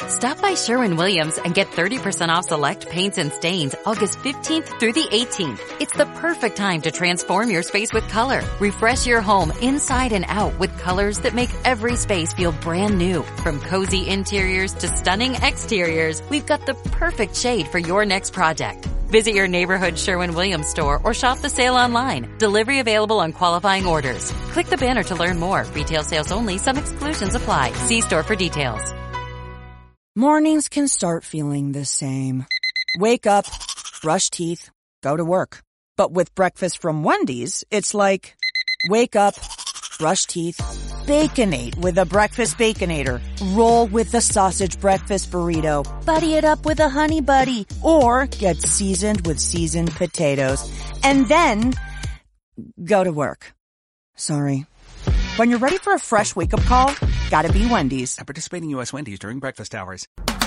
Stop by Sherwin-Williams and get 30% off select paints and stains August 15th through the 18th. It's the perfect time to transform your space with color. Refresh your home inside and out with colors that make every space feel brand new. From cozy interiors to stunning exteriors, we've got the perfect shade for your next project. Visit your neighborhood Sherwin-Williams store or shop the sale online. Delivery available on qualifying orders. Click the banner to learn more. Retail sales only. Some exclusions apply. See store for details. Mornings can start feeling the same. Wake up, brush teeth, go to work. But with breakfast from Wendy's, it's like, wake up, brush teeth, Baconate with a Breakfast Baconator. Roll with the sausage breakfast burrito. Buddy it up with a Honey Buddy. Or get seasoned with seasoned potatoes. And then, go to work. Sorry. When you're ready for a fresh wake-up call, gotta be Wendy's. At participating U.S. Wendy's during breakfast hours.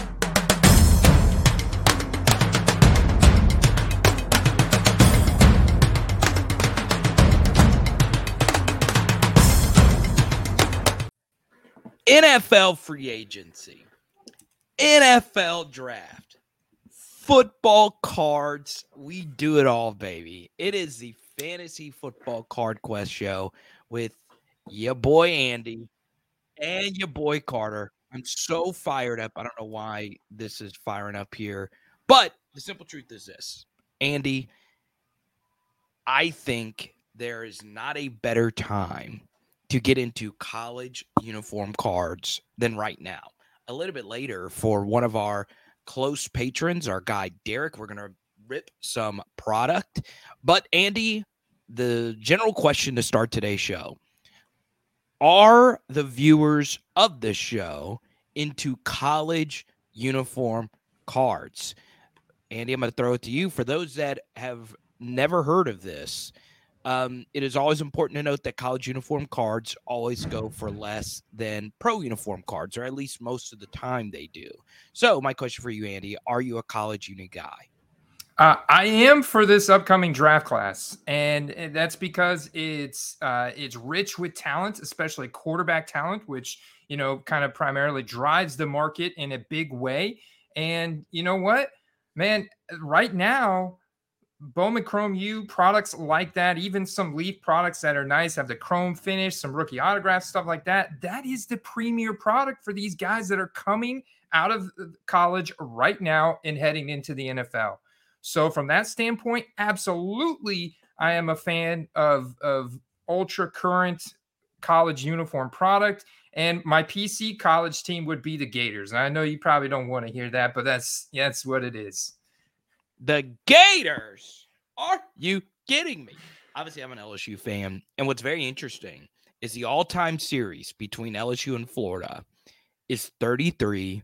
NFL free agency, NFL draft, football cards. We do it all, baby. It is the Fantasy Football Card Quest show with your boy Andy and your boy Carter. I'm so fired up. I don't know why this is firing up here, but the simple truth is this. Andy, I think there is not a better time to get into college uniform cards than right now. A little bit later, for one of our close patrons, our guy Derek, we're going to rip some product. But Andy, the general question to start today's show: are the viewers of this show into college uniform cards? Andy, I'm going to throw it to you. For those that have never heard of this, it is always important to note that college uniform cards always go for less than pro uniform cards, or at least most of the time they do. So my question for you, Andy, are you a college uni guy? I am for this upcoming draft class, and that's because it's rich with talent, especially quarterback talent, which, you know, kind of primarily drives the market in a big way. And you know what, man, right now, Bowman Chrome U products like that, even some Leaf products that are nice, have the chrome finish, some rookie autographs, stuff like that. That is the premier product for these guys that are coming out of college right now and heading into the NFL. So from that standpoint, absolutely, I am a fan of ultra current college uniform product. And my PC college team would be the Gators. And I know you probably don't want to hear that, but that's what it is. The Gators? Are you kidding me? Obviously, I'm an LSU fan. And what's very interesting is the all-time series between LSU and Florida is 33-33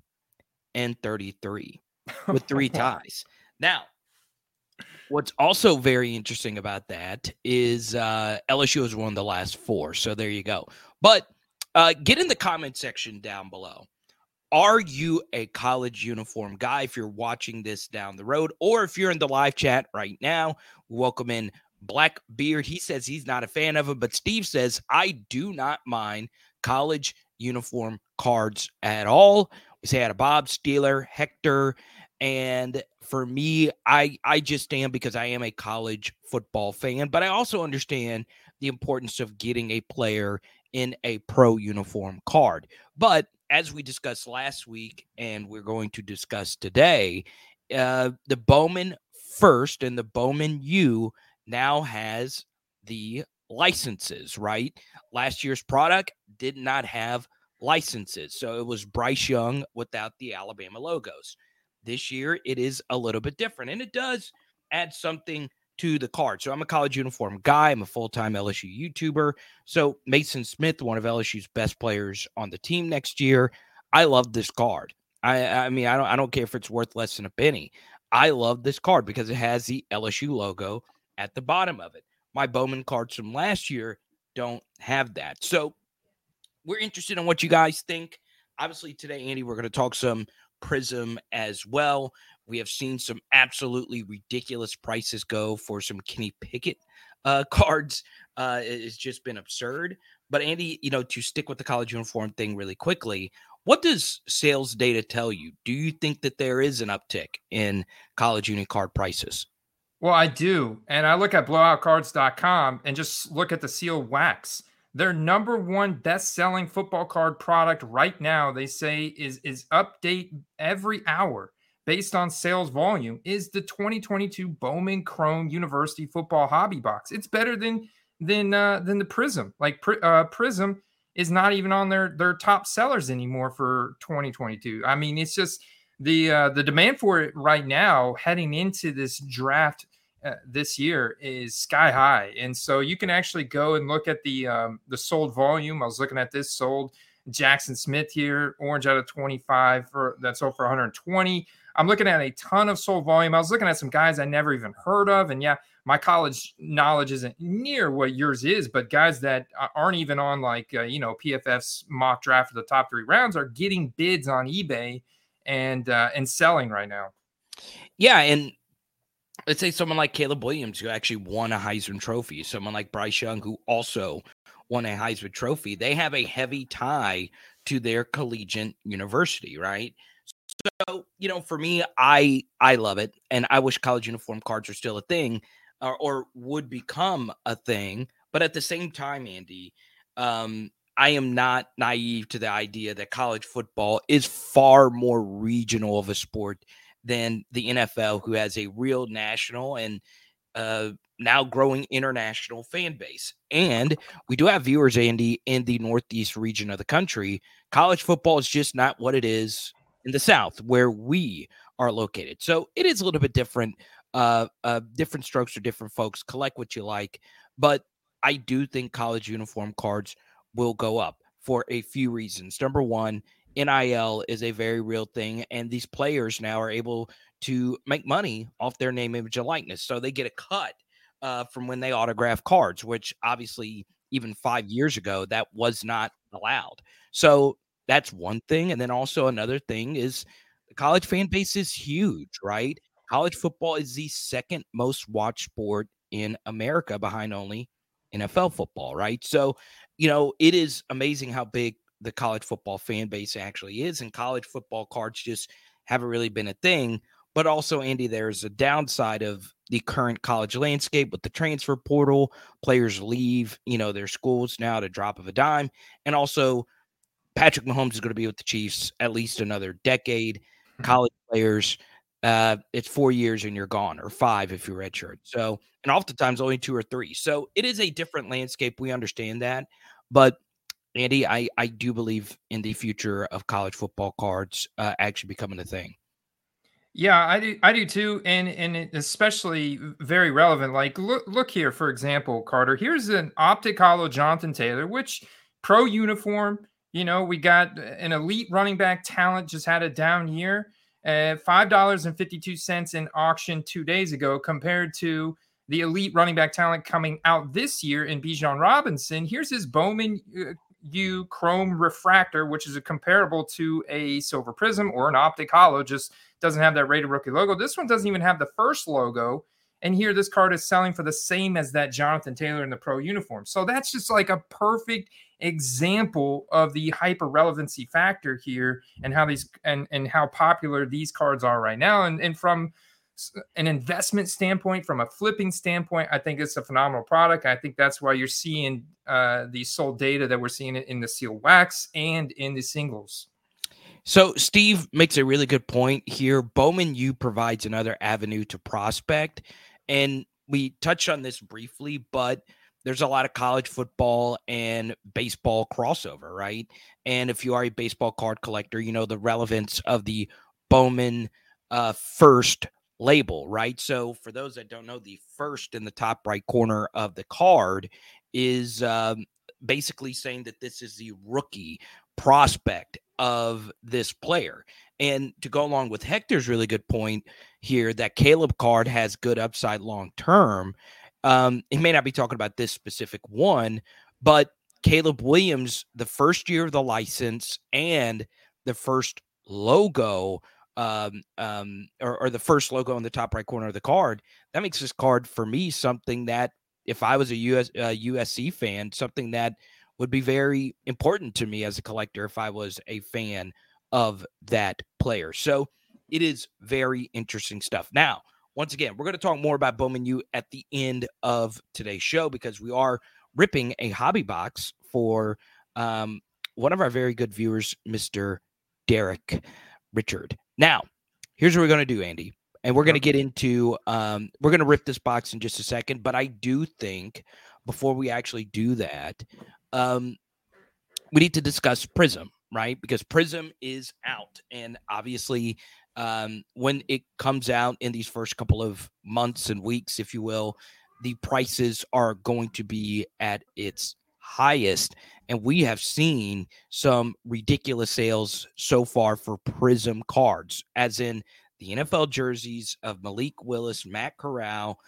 with 3 ties. Now, what's also very interesting about that is LSU has won the last 4. So there you go. But get in the comment section down below. Are you a college uniform guy if you're watching this down the road? Or if you're in the live chat right now, welcome in Blackbeard. He says he's not a fan of it, but Steve says, I do not mind college uniform cards at all. We say out of Bob, Steeler, Hector. And for me, I just am because I am a college football fan. But I also understand the importance of getting a player in a pro uniform card. But as we discussed last week, and we're going to discuss today, the Bowman First and the Bowman U now has the licenses, right? Last year's product did not have licenses. So it was Bryce Young without the Alabama logos. This year, it is a little bit different, and it does add something to the card. So I'm a college uniform guy. I'm a full-time LSU YouTuber. So Mason Smith, one of LSU's best players on the team next year. I love this card. I mean, I don't care if it's worth less than a penny. I love this card because it has the LSU logo at the bottom of it. My Bowman cards from last year don't have that. So we're interested in what you guys think. Obviously today, Andy, we're going to talk some Prism as well. We have seen some absolutely ridiculous prices go for some Kenny Pickett cards. It's just been absurd. But Andy, you know, to stick with the college uniform thing really quickly, What does sales data tell you? Do you think that there is an uptick in college uni card prices? Well, I do. And I look at blowoutcards.com and just look at the sealed wax. Their number one best-selling football card product right now, they say is update every hour based on sales volume, is the 2022 Bowman Chrome University Football Hobby Box. It's better than the Prism. Like Prism is not even on their top sellers anymore for 2022. I mean, it's just the demand for it right now heading into this draft this year is sky high. And so you can actually go and look at the sold volume. I was looking at this sold Jackson Smith here, orange out of 25 that sold for 120. I'm looking at a ton of sold volume. I was looking at some guys I never even heard of. And yeah, my college knowledge isn't near what yours is, but guys that aren't even on like, PFF's mock draft of the top 3 rounds are getting bids on eBay and selling right now. Yeah. And let's say someone like Caleb Williams, who actually won a Heisman Trophy, someone like Bryce Young, who also won a Heisman Trophy, they have a heavy tie to their collegiate university, right? So, for me, I love it. And I wish college uniform cards are still a thing or would become a thing. But at the same time, Andy, I am not naive to the idea that college football is far more regional of a sport than the NFL, who has a real national and now growing international fan base. And we do have viewers, Andy, in the Northeast region of the country. College football is just not what it is in the South, where we are located. So it is a little bit different, different strokes for different folks. Collect what you like. But I do think college uniform cards will go up for a few reasons. Number one, NIL is a very real thing, and these players now are able to make money off their name, image, and likeness. So they get a cut from when they autograph cards, which obviously even 5 years ago, that was not allowed. So that's one thing. And then also another thing is the college fan base is huge, right? College football is the second most watched sport in America behind only NFL football, right? So, it is amazing how big the college football fan base actually is, and college football cards just haven't really been a thing. But also, Andy, there's a downside of the current college landscape with the transfer portal. Players leave, their schools now at a drop of a dime. And also, Patrick Mahomes is going to be with the Chiefs at least another decade. College players, it's 4 years and you're gone, or 5 if you're redshirt. So, and oftentimes only 2 or 3. So it is a different landscape. We understand that. But Andy, I do believe in the future of college football cards actually becoming a thing. Yeah, I do too, and it especially very relevant. Like, look here, for example, Carter. Here's an Optic Hollow Jonathan Taylor, which pro uniform. We got an elite running back talent, just had a down year. $5.52 in auction 2 days ago, compared to the elite running back talent coming out this year in Bijan Robinson. Here's his Bowman U Chrome Refractor, which is a comparable to a Silver Prism or an Optic Hollow, just doesn't have that rated rookie logo. This one doesn't even have the first logo. And here, this card is selling for the same as that Jonathan Taylor in the pro uniform. So that's just like a perfect example of the hyper relevancy factor here, and how these and how popular these cards are right now. And from an investment standpoint, from a flipping standpoint, I think it's a phenomenal product. I think that's why you're seeing the sold data that we're seeing in the seal wax and in the singles. So Steve makes a really good point here. Bowman U provides another avenue to prospect. And we touched on this briefly, but there's a lot of college football and baseball crossover, right? And if you are a baseball card collector, the relevance of the Bowman first label, right? So for those that don't know, the first in the top right corner of the card is basically saying that this is the rookie prospect of this player. And to go along with Hector's really good point here, that Caleb card has good upside long term. He may not be talking about this specific one, but Caleb Williams, the first year of the license and the first logo, or the first logo in the top right corner of the card, that makes this card for me something that, if I was a USC fan, something that would be very important to me as a collector if I was a fan of that player. So it is very interesting stuff. Now, once again, we're going to talk more about Bowman U at the end of today's show because we are ripping a hobby box for one of our very good viewers, Mr. Derek Richard. Now, here's what we're going to do, Andy. And we're going to get into, we're going to rip this box in just a second. But I do think before we actually do that, we need to discuss Prism, right? Because Prism is out. And obviously, when it comes out in these first couple of months and weeks, if you will, the prices are going to be at its highest. And we have seen some ridiculous sales so far for Prism cards, as in the NFL jerseys of Malik Willis, Matt Corral,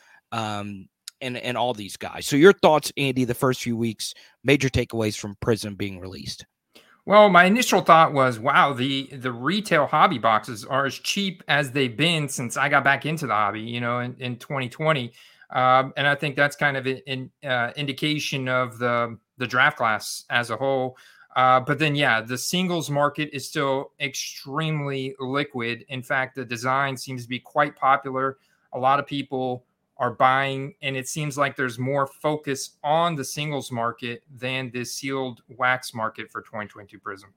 and all these guys. So your thoughts, Andy, the first few weeks, major takeaways from Prism being released? Well, my initial thought was, wow, the retail hobby boxes are as cheap as they've been since I got back into the hobby, in 2020. And I think that's kind of an indication of the draft class as a whole. But then, yeah, the singles market is still extremely liquid. In fact, the design seems to be quite popular. A lot of people are buying, and it seems like there's more focus on the singles market than the sealed wax market for 2022 Prism.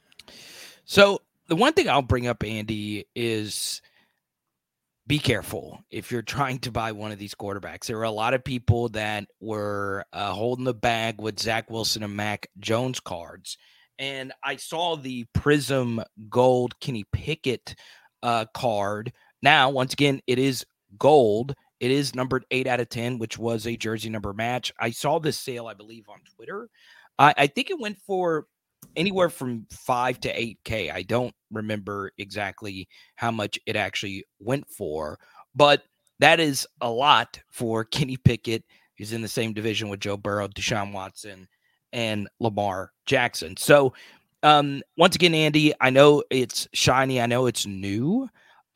So the one thing I'll bring up, Andy, is be careful if you're trying to buy one of these quarterbacks. There were a lot of people that were holding the bag with Zach Wilson and Mac Jones cards. And I saw the Prism Gold Kenny Pickett card. Now, once again, it is gold. It is numbered 8 out of 10, which was a jersey number match. I saw this sale, I believe, on Twitter. I think it went for anywhere from $5,000 to $8,000. I don't remember exactly how much it actually went for, but that is a lot for Kenny Pickett, who's in the same division with Joe Burrow, Deshaun Watson, and Lamar Jackson. So once again, Andy, I know it's shiny. I know it's new,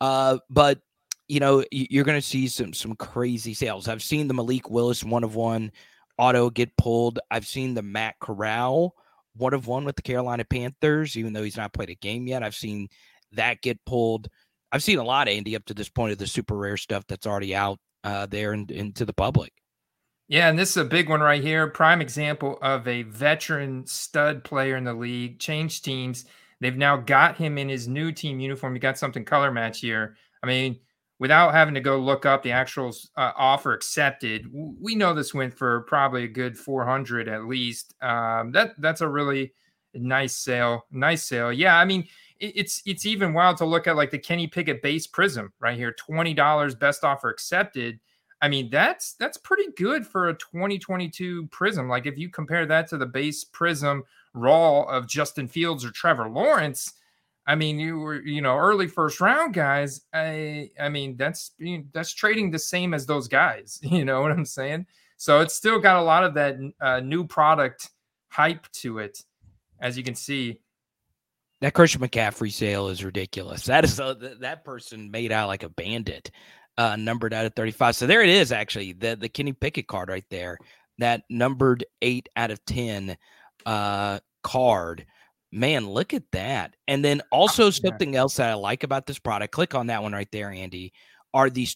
but you're going to see some crazy sales. I've seen the Malik Willis 1-of-1 auto get pulled. I've seen the Matt Corral 1-of-1 with the Carolina Panthers, even though he's not played a game yet. I've seen that get pulled. I've seen a lot, Andy, up to this point of the super rare stuff that's already out there and into the public. Yeah, and this is a big one right here. Prime example of a veteran stud player in the league, changed teams. They've now got him in his new team uniform. You got something color match here. I mean, without having to go look up the actual offer accepted, we know this went for probably a good $400 at least. That's a really nice sale. Nice sale. Yeah, I mean, it's even wild to look at like the Kenny Pickett base Prism right here, $20 best offer accepted. I mean, that's pretty good for a 2022 Prism. Like if you compare that to the base Prism raw of Justin Fields or Trevor Lawrence, I mean, you were, early first round guys. I mean, that's trading the same as those guys. You know what I'm saying? So it's still got a lot of that new product hype to it, as you can see. That Christian McCaffrey sale is ridiculous. That is that person made out like a bandit, numbered out of 35. So there it is, actually, the Kenny Pickett card right there, that numbered 8 out of 10 card. Man, look at that. And then also something else that I like about this product, click on that one right there, Andy, are these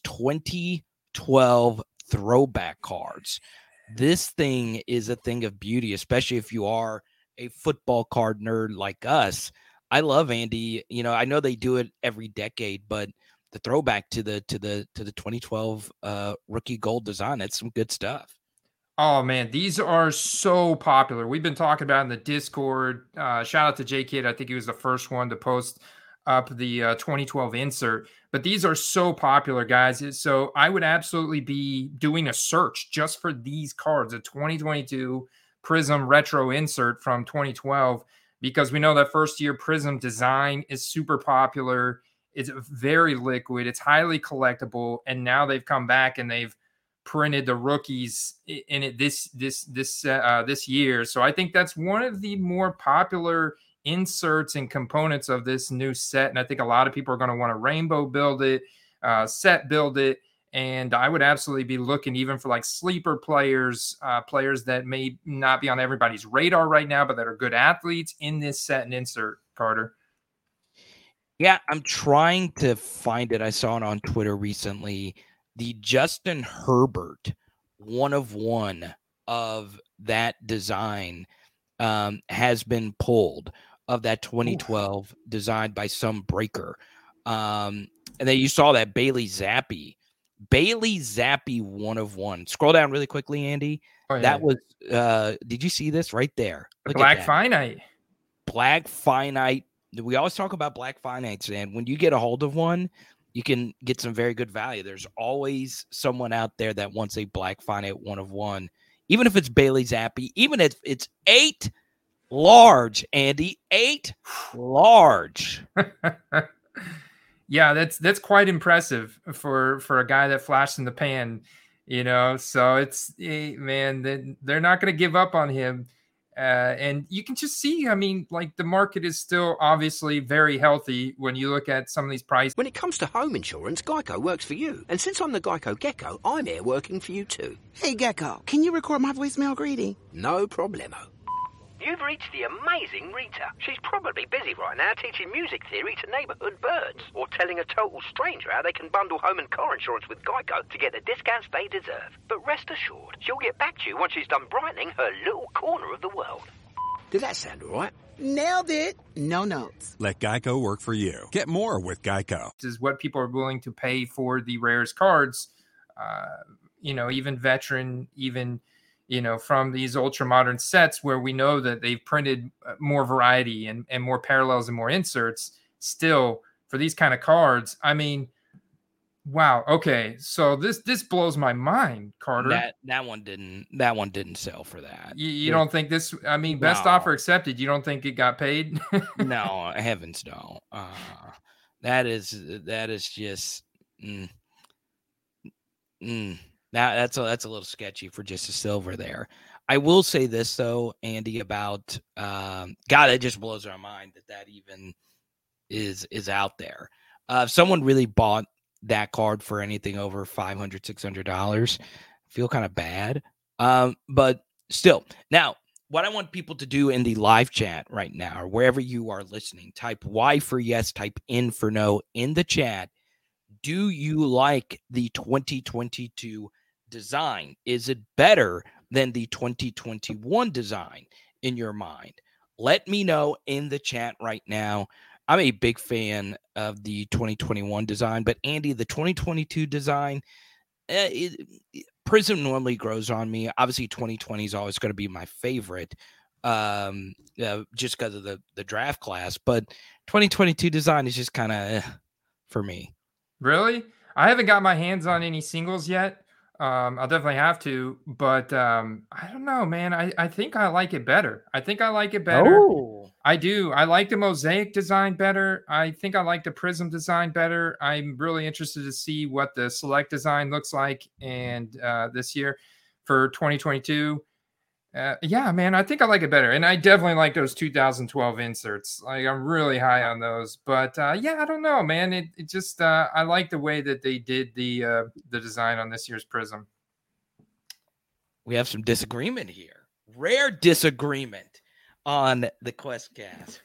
2012 throwback cards. This thing is a thing of beauty, especially if you are a football card nerd like us. I love, Andy, I know they do it every decade, but the throwback to the 2012 rookie gold design, that's some good stuff. Oh, man, these are so popular. We've been talking about in the Discord. Shout out to J-Kid. I think he was the first one to post up the 2012 insert. But these are so popular, guys. So I would absolutely be doing a search just for these cards, a 2022 Prism retro insert from 2012, because we know that first year Prism design is super popular. It's very liquid. It's highly collectible. And now they've come back and they've printed the rookies in it this year. So I think that's one of the more popular inserts and components of this new set. And I think a lot of people are going to want to rainbow build it, set build it. And I would absolutely be looking even for like sleeper players, players that may not be on everybody's radar right now, but that are good athletes in this set and insert, Carter. Yeah, I'm trying to find it. I saw it on Twitter recently. The Justin Herbert 1-of-1 of that design has been pulled, of that 2012 designed by some breaker. And then you saw that Bailey Zappi 1-of-1. Scroll down really quickly, Andy. Oh, yeah. That was did you see this right there? Look Black at that. Finite. Black Finite. We always talk about Black Finites, and when you get a hold of one, you can get some very good value. There's always someone out there that wants a Black Finite 1-of-1, even if it's Bailey Zappi, even if it's 8 large, Andy, 8 large. Yeah, that's quite impressive for a guy that flashed in the pan, So it's, man, they're not going to give up on him. And you can just see, I mean, like the market is still obviously very healthy when you look at some of these prices. When it comes to home insurance, Geico works for you. And since I'm the Geico Gecko, I'm here working for you too. Hey, Gecko, can you record my voicemail greeting? No problemo. You've reached the amazing Rita. She's probably busy right now teaching music theory to neighbourhood birds, or telling a total stranger how they can bundle home and car insurance with Geico to get the discounts they deserve. But rest assured, she'll get back to you once she's done brightening her little corner of the world. Did that sound all right? Nailed it. No notes. Let Geico work for you. Get more with Geico. This is what people are willing to pay for the rarest cards. Even veteran, from these ultra modern sets where we know that they've printed more variety and more parallels and more inserts. Still, for these kind of cards, I mean, wow. Okay, so this blows my mind, Carter. That one didn't sell for that. You don't think this? I mean, best offer accepted. You don't think it got paid? No, heavens no. That is just. Now that's a little sketchy for just a silver there. I will say this though, Andy, about God, it just blows our mind that even is out there. If someone really bought that card for anything over $500, $600, I feel kind of bad. But still, now what I want people to do in the live chat right now, or wherever you are listening, type Y for yes, type N for no in the chat. Do you like the 2022 design? Is it better than the 2021 design in your mind? Let me know in the chat right now. I'm a big fan of the 2021 design, but Andy, the 2022 design, Prism normally grows on me. Obviously, 2020 is always going to be my favorite, just because of the draft class. But 2022 design is just kind of for me. Really? I haven't got my hands on any singles yet. I'll definitely have to, but I don't know, man. I think I like it better. Oh. I do. I like the Mosaic design better. I think I like the Prism design better. I'm really interested to see what the Select design looks like and this year for 2022. Yeah, man, I think I like it better. And I definitely like those 2012 inserts. Like, I'm really high on those. But yeah, I don't know, man. It just I like the way that they did the design on this year's Prism. We have some disagreement here. Rare disagreement on the QuestCast.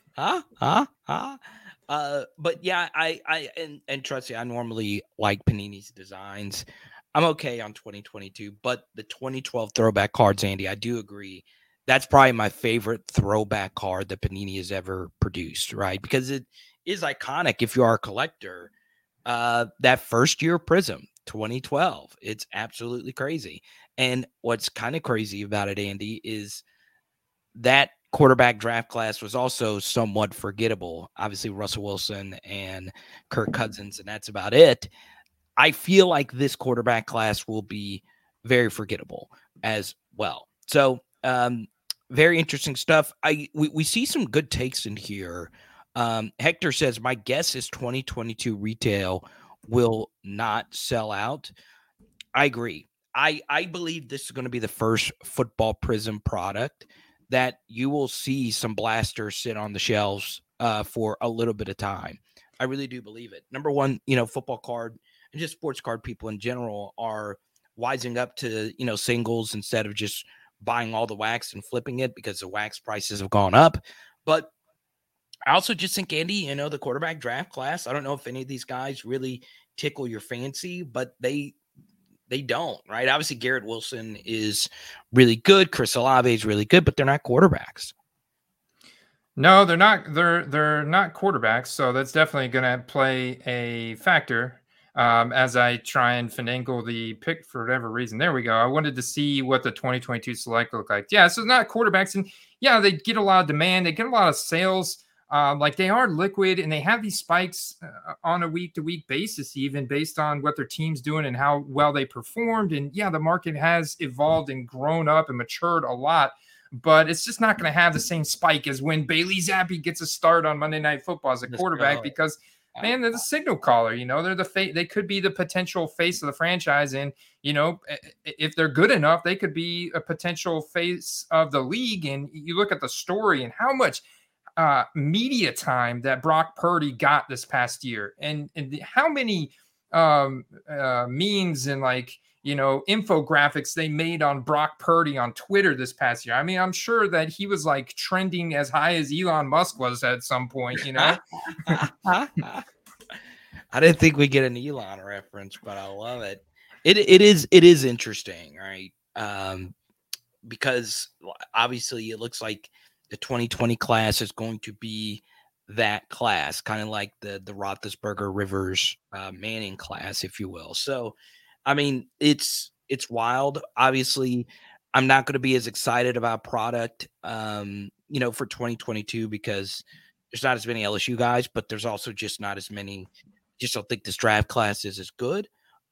But yeah, I trust you, I normally like Panini's designs. I'm okay on 2022, but the 2012 throwback cards, Andy, I do agree. That's probably my favorite throwback card that Panini has ever produced, right? Because it is iconic if you are a collector. That first year Prism, 2012, it's absolutely crazy. And what's kind of crazy about it, Andy, is that quarterback draft class was also somewhat forgettable. Obviously, Russell Wilson and Kirk Cousins, and that's about it. I feel like this quarterback class will be very forgettable as well. So, very interesting stuff. We see some good takes in here. Hector says, my guess is 2022 retail will not sell out. I agree. I believe this is going to be the first football Prism product that you will see some blasters sit on the shelves for a little bit of time. I really do believe it. Number one, football card. and just sports card people in general are wising up to, singles instead of just buying all the wax and flipping it because the wax prices have gone up. But I also just think, Andy, the quarterback draft class, I don't know if any of these guys really tickle your fancy, but they don't, right? Obviously, Garrett Wilson is really good. Chris Olave is really good, but they're not quarterbacks. No, they're not. They're not quarterbacks, so that's definitely going to play a factor as I try and finagle the pick for whatever reason. There we go. I wanted to see what the 2022 select looked like. Yeah, so not quarterbacks, and yeah, they get a lot of demand. They get a lot of sales. Like they are liquid, and they have these spikes on a week-to-week basis, even based on what their team's doing and how well they performed. And yeah, the market has evolved and grown up and matured a lot. But it's just not going to have the same spike as when Bailey Zappi gets a start on Monday Night Football as a quarterback because, man, they're the signal caller. They're they could be the potential face of the franchise. And, if they're good enough, they could be a potential face of the league. And you look at the story and how much media time that Brock Purdy got this past year and how many memes and infographics they made on Brock Purdy on Twitter this past year. I mean, I'm sure that he was like trending as high as Elon Musk was at some point, I didn't think we'd get an Elon reference, but I love it. It is interesting, right? Because obviously it looks like the 2020 class is going to be that class, kind of like the Roethlisberger, Rivers, Manning class, if you will. So, I mean, it's wild. Obviously, I'm not going to be as excited about product, for 2022 because there's not as many LSU guys, but there's also just not as many. Just don't think this draft class is as good.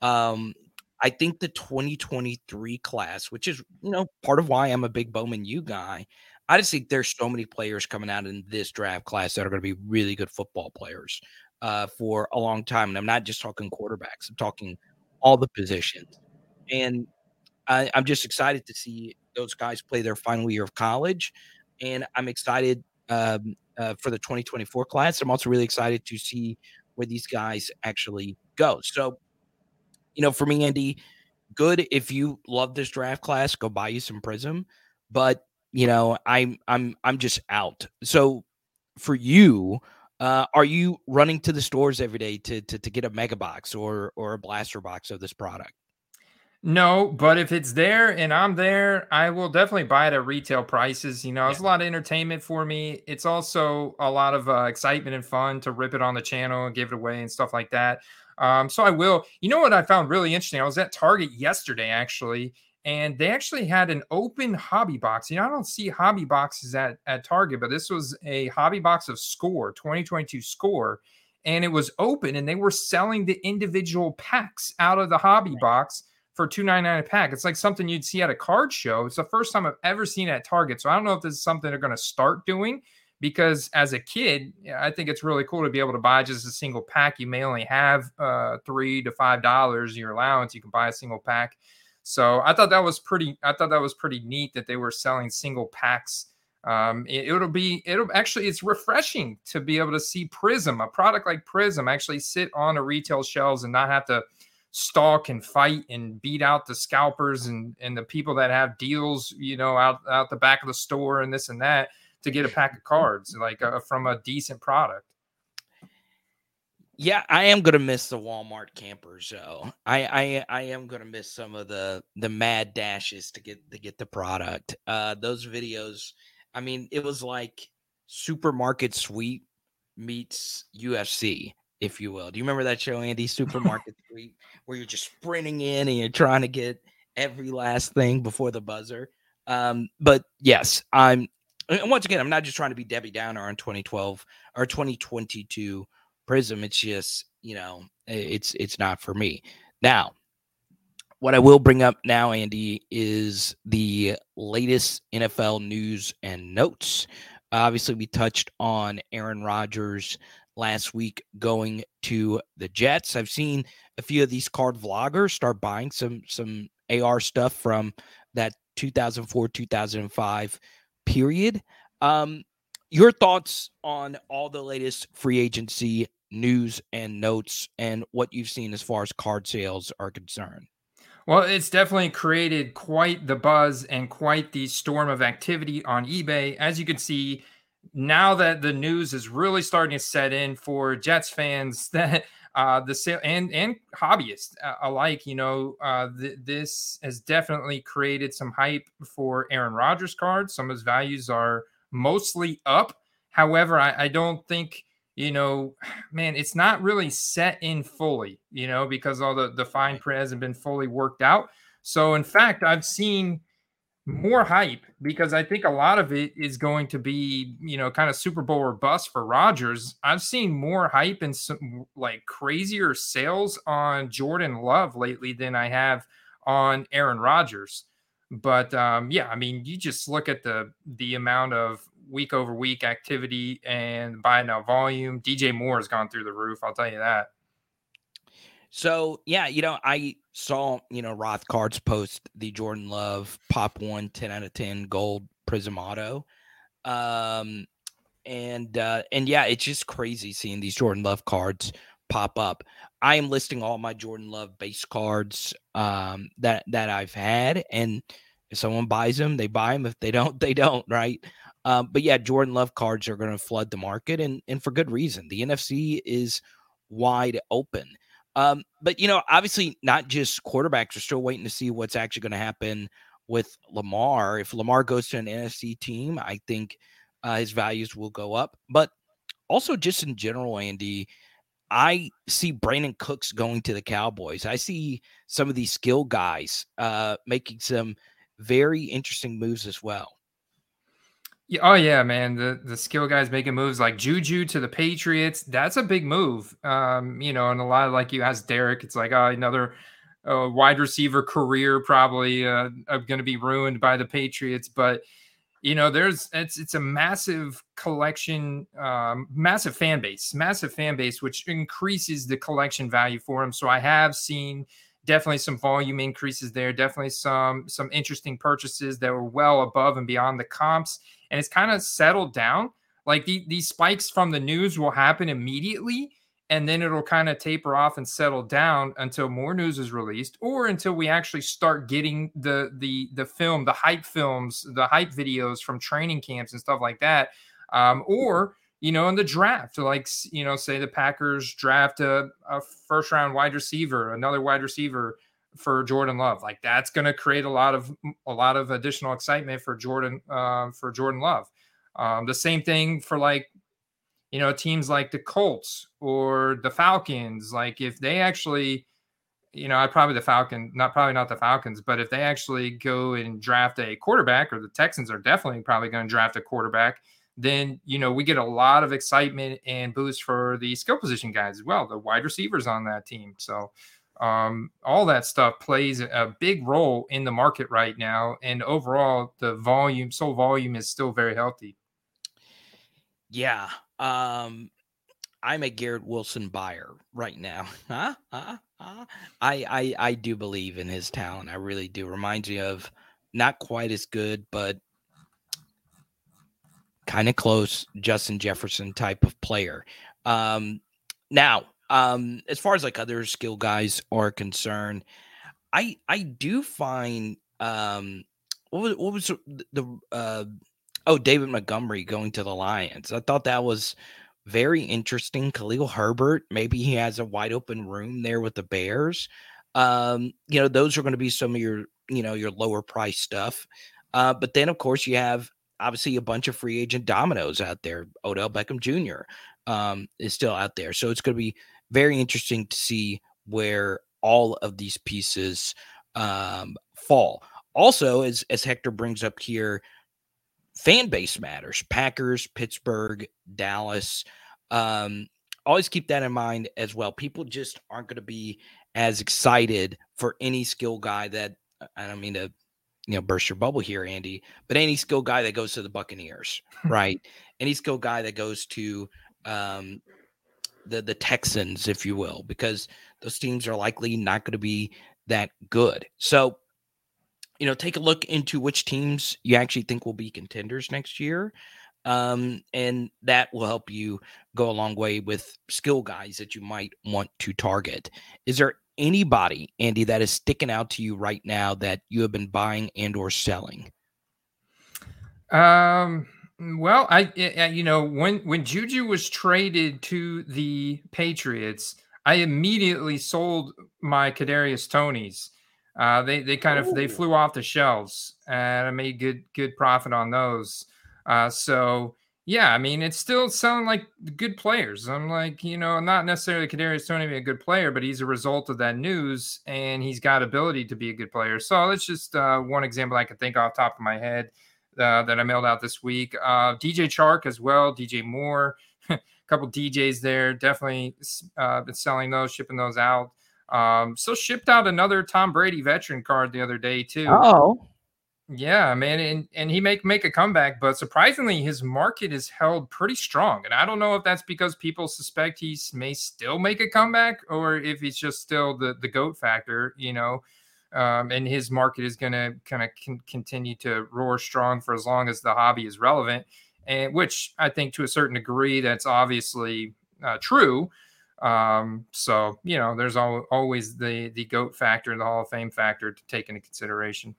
I think the 2023 class, which is, part of why I'm a big Bowman U guy, I just think there's so many players coming out in this draft class that are going to be really good football players for a long time. And I'm not just talking quarterbacks. I'm talking all the positions. And I'm just excited to see those guys play their final year of college. And I'm excited for the 2024 class. I'm also really excited to see where these guys actually go. So, for me, Andy, good. If you love this draft class, go buy you some Prism. But, I'm just out. So for you, are you running to the stores every day to get a mega box or a blaster box of this product? No, but if it's there and I'm there, I will definitely buy it at retail prices. It's a lot of entertainment for me. It's also a lot of excitement and fun to rip it on the channel and give it away and stuff like that. So I will. You know what I found really interesting? I was at Target yesterday, actually, and they actually had an open hobby box. I don't see hobby boxes at Target, but this was a hobby box of Score, 2022 Score, and it was open, and they were selling the individual packs out of the hobby box for $2.99 a pack. It's like something you'd see at a card show. It's the first time I've ever seen it at Target. So I don't know if this is something they're going to start doing, because as a kid, I think it's really cool to be able to buy just a single pack. You may only have $3 to $5 your allowance. You can buy a single pack. So I thought that was pretty neat that they were selling single packs. It's refreshing to be able to see Prism, a product like Prism, actually sit on a retail shelves and not have to stalk and fight and beat out the scalpers and the people that have deals, out the back of the store and this and that to get a pack of cards from a decent product. Yeah, I am gonna miss the Walmart campers, though. I am gonna miss some of the mad dashes to get the product. Those videos, I mean, it was like Supermarket Sweep meets UFC, if you will. Do you remember that show, Andy? Supermarket Sweep, where you're just sprinting in and you're trying to get every last thing before the buzzer. But yes, and once again, I'm not just trying to be Debbie Downer on 2012 or 2022 Prism. It's just, it's not for me. Now, what I will bring up now, Andy, is the latest NFL news and notes. Obviously, we touched on Aaron Rodgers last week going to the Jets. I've seen a few of these card vloggers start buying some AR stuff from that 2004-2005 period. Your thoughts on all the latest free agency news and notes and what you've seen as far as card sales are concerned? Well, it's definitely created quite the buzz and quite the storm of activity on eBay. As you can see, now that the news is really starting to set in for Jets fans, that the sale and hobbyists alike, this has definitely created some hype for Aaron Rodgers cards. Some of his values are mostly up. However, I don't think, man, it's not really set in fully, because all the fine print hasn't been fully worked out. So, in fact, I've seen more hype because I think a lot of it is going to be, kind of Super Bowl or bust for Rodgers. I've seen more hype and some like crazier sales on Jordan Love lately than I have on Aaron Rodgers. But yeah, I mean, you just look at the amount of week over week activity and buy now volume. DJ Moore has gone through the roof. I'll tell you that. So, yeah, I saw, Roth Cards post the Jordan Love Pop 1 10 out of 10 gold Prism Auto. And yeah, it's just crazy seeing these Jordan Love cards pop up. I am listing all my Jordan Love base cards that I've had. And if someone buys them, they buy them. If they don't, they don't, right? But yeah, Jordan Love cards are going to flood the market and for good reason. The NFC is wide open. But, obviously not just quarterbacks. We're still waiting to see what's actually going to happen with Lamar. If Lamar goes to an NFC team, I think his values will go up. But also just in general, Andy, I see Brandon Cooks going to the Cowboys. I see some of these skill guys making some very interesting moves as well. Yeah, oh yeah, man. The skill guys making moves like Juju to the Patriots. That's a big move. And a lot of, like you asked Derek, it's like another wide receiver career probably going to be ruined by the Patriots. But it's a massive collection, massive fan base, which increases the collection value for him. So I have seen definitely some volume increases there. Definitely some interesting purchases that were well above and beyond the comps. And it's kind of settled down. Like these spikes from the news will happen immediately, and then it'll kind of taper off and settle down until more news is released, or until we actually start getting the film, the hype films, the hype videos from training camps and stuff like that. Or in the draft, like say the Packers draft a first round wide receiver, another wide receiver for Jordan Love. Like that's going to create a lot of additional excitement for Jordan Love. The same thing for teams like the Colts or the Falcons. Like if they actually, not the Falcons, but if they actually go and draft a quarterback, or the Texans are definitely probably going to draft a quarterback, then, we get a lot of excitement and boost for the skill position guys as well, the wide receivers on that team. So all that stuff plays a big role in the market right now. And overall, the sold volume is still very healthy. Yeah. I'm a Garrett Wilson buyer right now. I do believe in his talent. I really do. Reminds me of not quite as good, but kind of close Justin Jefferson type of player. Now, as far as like other skill guys are concerned, I do find what was the David Montgomery going to the Lions. I thought that was very interesting. Khalil Herbert, maybe he has a wide open room there with the Bears. Those are going to be some of your lower price stuff. But then of course you have obviously a bunch of free agent dominoes out there. Odell Beckham Jr. Is still out there. So it's going to be very interesting to see where all of these pieces fall. Also, as Hector brings up here, fan base matters. Packers, Pittsburgh, Dallas. Always keep that in mind as well. People just aren't going to be as excited for any skill guy that, I don't mean to burst your bubble here, Andy, but any skill guy that goes to the Buccaneers, right? Any skill guy that goes to the Texans, if you will, because those teams are likely not going to be that good. So, take a look into which teams you actually think will be contenders next year. And that will help you go a long way with skill guys that you might want to target. Is there anybody, Andy, that is sticking out to you right now that you have been buying and or selling? Well, when Juju was traded to the Patriots, I immediately sold my Kadarius Tonys. They flew off the shelves, and I made good profit on those. So yeah, I mean, it's still sounding like good players. I'm like, not necessarily Kadarius Toney being a good player, but he's a result of that news, and he's got ability to be a good player. So that's just one example I can think off the top of my head that I mailed out this week. DJ Chark as well, DJ Moore, a couple DJs there. Definitely been selling those, shipping those out. So shipped out another Tom Brady veteran card the other day too. Oh, yeah, man, and he make a comeback, but surprisingly, his market is held pretty strong. And I don't know if that's because people suspect he may still make a comeback, or if he's just still the GOAT factor, and his market is going to kind of continue to roar strong for as long as the hobby is relevant, and which I think to a certain degree that's obviously true. So there's always the GOAT factor and the Hall of Fame factor to take into consideration.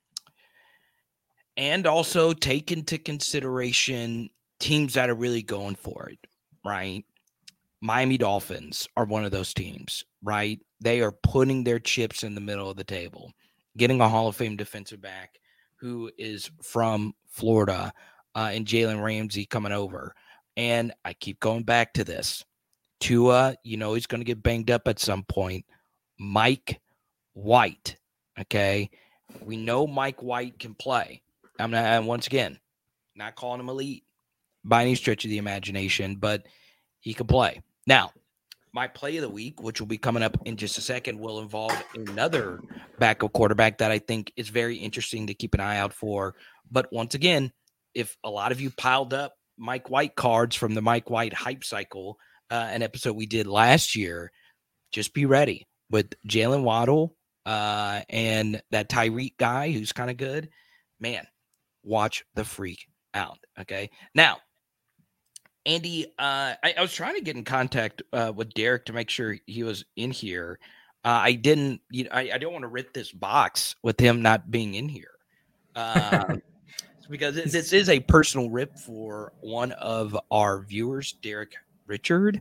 And also take into consideration teams that are really going for it, right? Miami Dolphins are one of those teams, right? They are putting their chips in the middle of the table, getting a Hall of Fame defensive back who is from Florida, and Jalen Ramsey coming over. And I keep going back to this. Tua, he's going to get banged up at some point. Mike White, okay? We know Mike White can play. I'm not, once again, not calling him elite by any stretch of the imagination, but he can play. Now, my play of the week, which will be coming up in just a second, will involve another backup quarterback that I think is very interesting to keep an eye out for. But once again, if a lot of you piled up Mike White cards from the Mike White hype cycle, an episode we did last year, just be ready with Jalen Waddle and that Tyreek guy who's kind of good. Man, watch the freak out. Okay. Now, Andy, I was trying to get in contact with Derek to make sure he was in here. I didn't, I don't want to rip this box with him not being in here. Because this is a personal rip for one of our viewers, Derek Richard.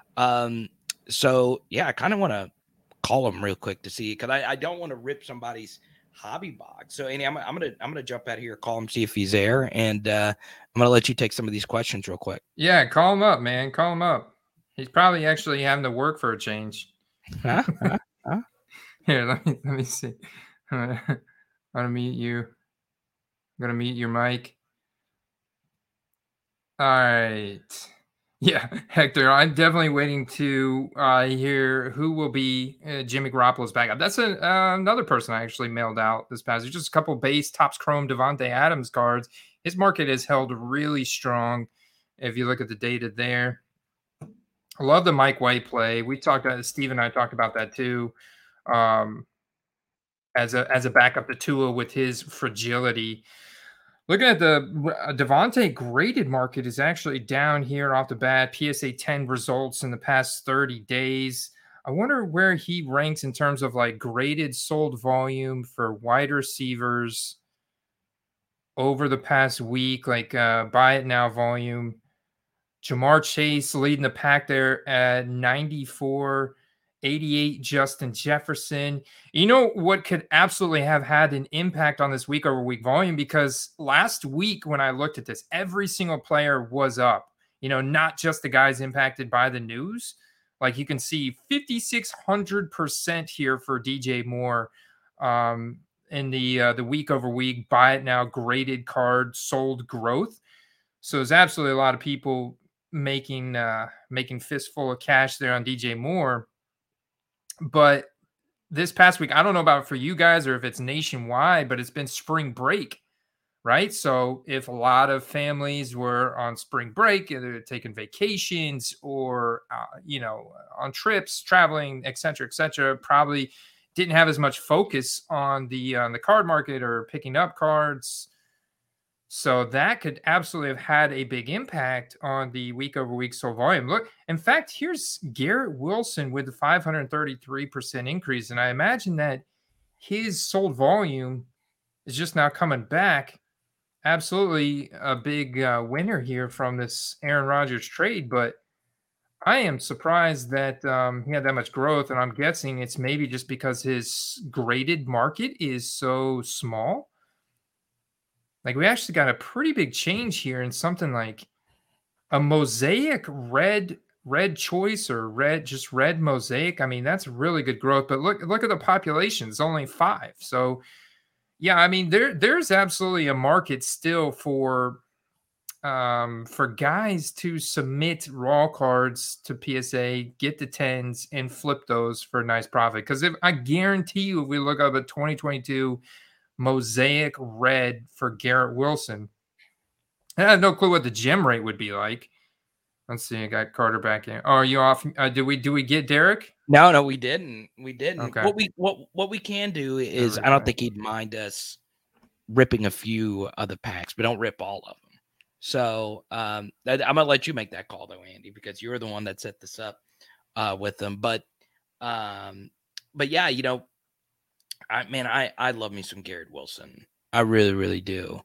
So yeah, I kind of want to call him real quick to see, because I don't want to rip somebody's hobby box. So Andy, I'm gonna jump out here, call him, see if he's there, and I'm gonna let you take some of these questions real quick. Yeah, call him up, man. Call him up. He's probably actually having to work for a change. Huh? Here, let me see. I'm gonna mute you. I'm gonna mute your mic. All right. Yeah, Hector, I'm definitely waiting to hear who will be Jimmy Garoppolo's backup. That's another person I actually mailed out this past week. Just a couple base Topps Chrome Devontae Adams cards. His market is held really strong if you look at the data there. I love the Mike White play. We talked about, Steve and I talked about that too, as a backup to Tua with his fragility. Looking at the Devontae graded market is actually down here off the bat. PSA 10 results in the past 30 days. I wonder where he ranks in terms of like graded sold volume for wide receivers over the past week, like buy it now volume. Jamar Chase leading the pack there at 94. 88, Justin Jefferson. You know what could absolutely have had an impact on this week over week volume? Because last week when I looked at this, every single player was up, not just the guys impacted by the news. Like you can see 5,600% here for DJ Moore in the week over week buy it now graded card sold growth. So there's absolutely a lot of people making fistful of cash there on DJ Moore. But this past week, I don't know about for you guys or if it's nationwide, but it's been spring break, right? So if a lot of families were on spring break, either taking vacations or, on trips, traveling, et cetera, probably didn't have as much focus on the card market or picking up cards. So that could absolutely have had a big impact on the week-over-week sold volume. Look, in fact, here's Garrett Wilson with the 533% increase. And I imagine that his sold volume is just now coming back. Absolutely a big winner here from this Aaron Rodgers trade. But I am surprised that he had that much growth. And I'm guessing it's maybe just because his graded market is so small. Like, we actually got a pretty big change here in something like a mosaic red choice or red mosaic. I mean, that's really good growth. But look at the population. It's only 5. So, yeah, I mean, there's absolutely a market still for guys to submit raw cards to PSA, get the 10s, and flip those for a nice profit. Because I guarantee you, if we look up at 2022 mosaic red for Garrett Wilson, I have no clue what the gem rate would be like. Let's see. I got Carter back in. Oh, are you off? Do we get Derek? No, we didn't. Okay. What we can do is, I don't think he'd mind us ripping a few other packs, but don't rip all of them. So I'm gonna let you make that call though, Andy, because you're the one that set this up with them. But yeah, you know, I love me some Garrett Wilson. I really, really do.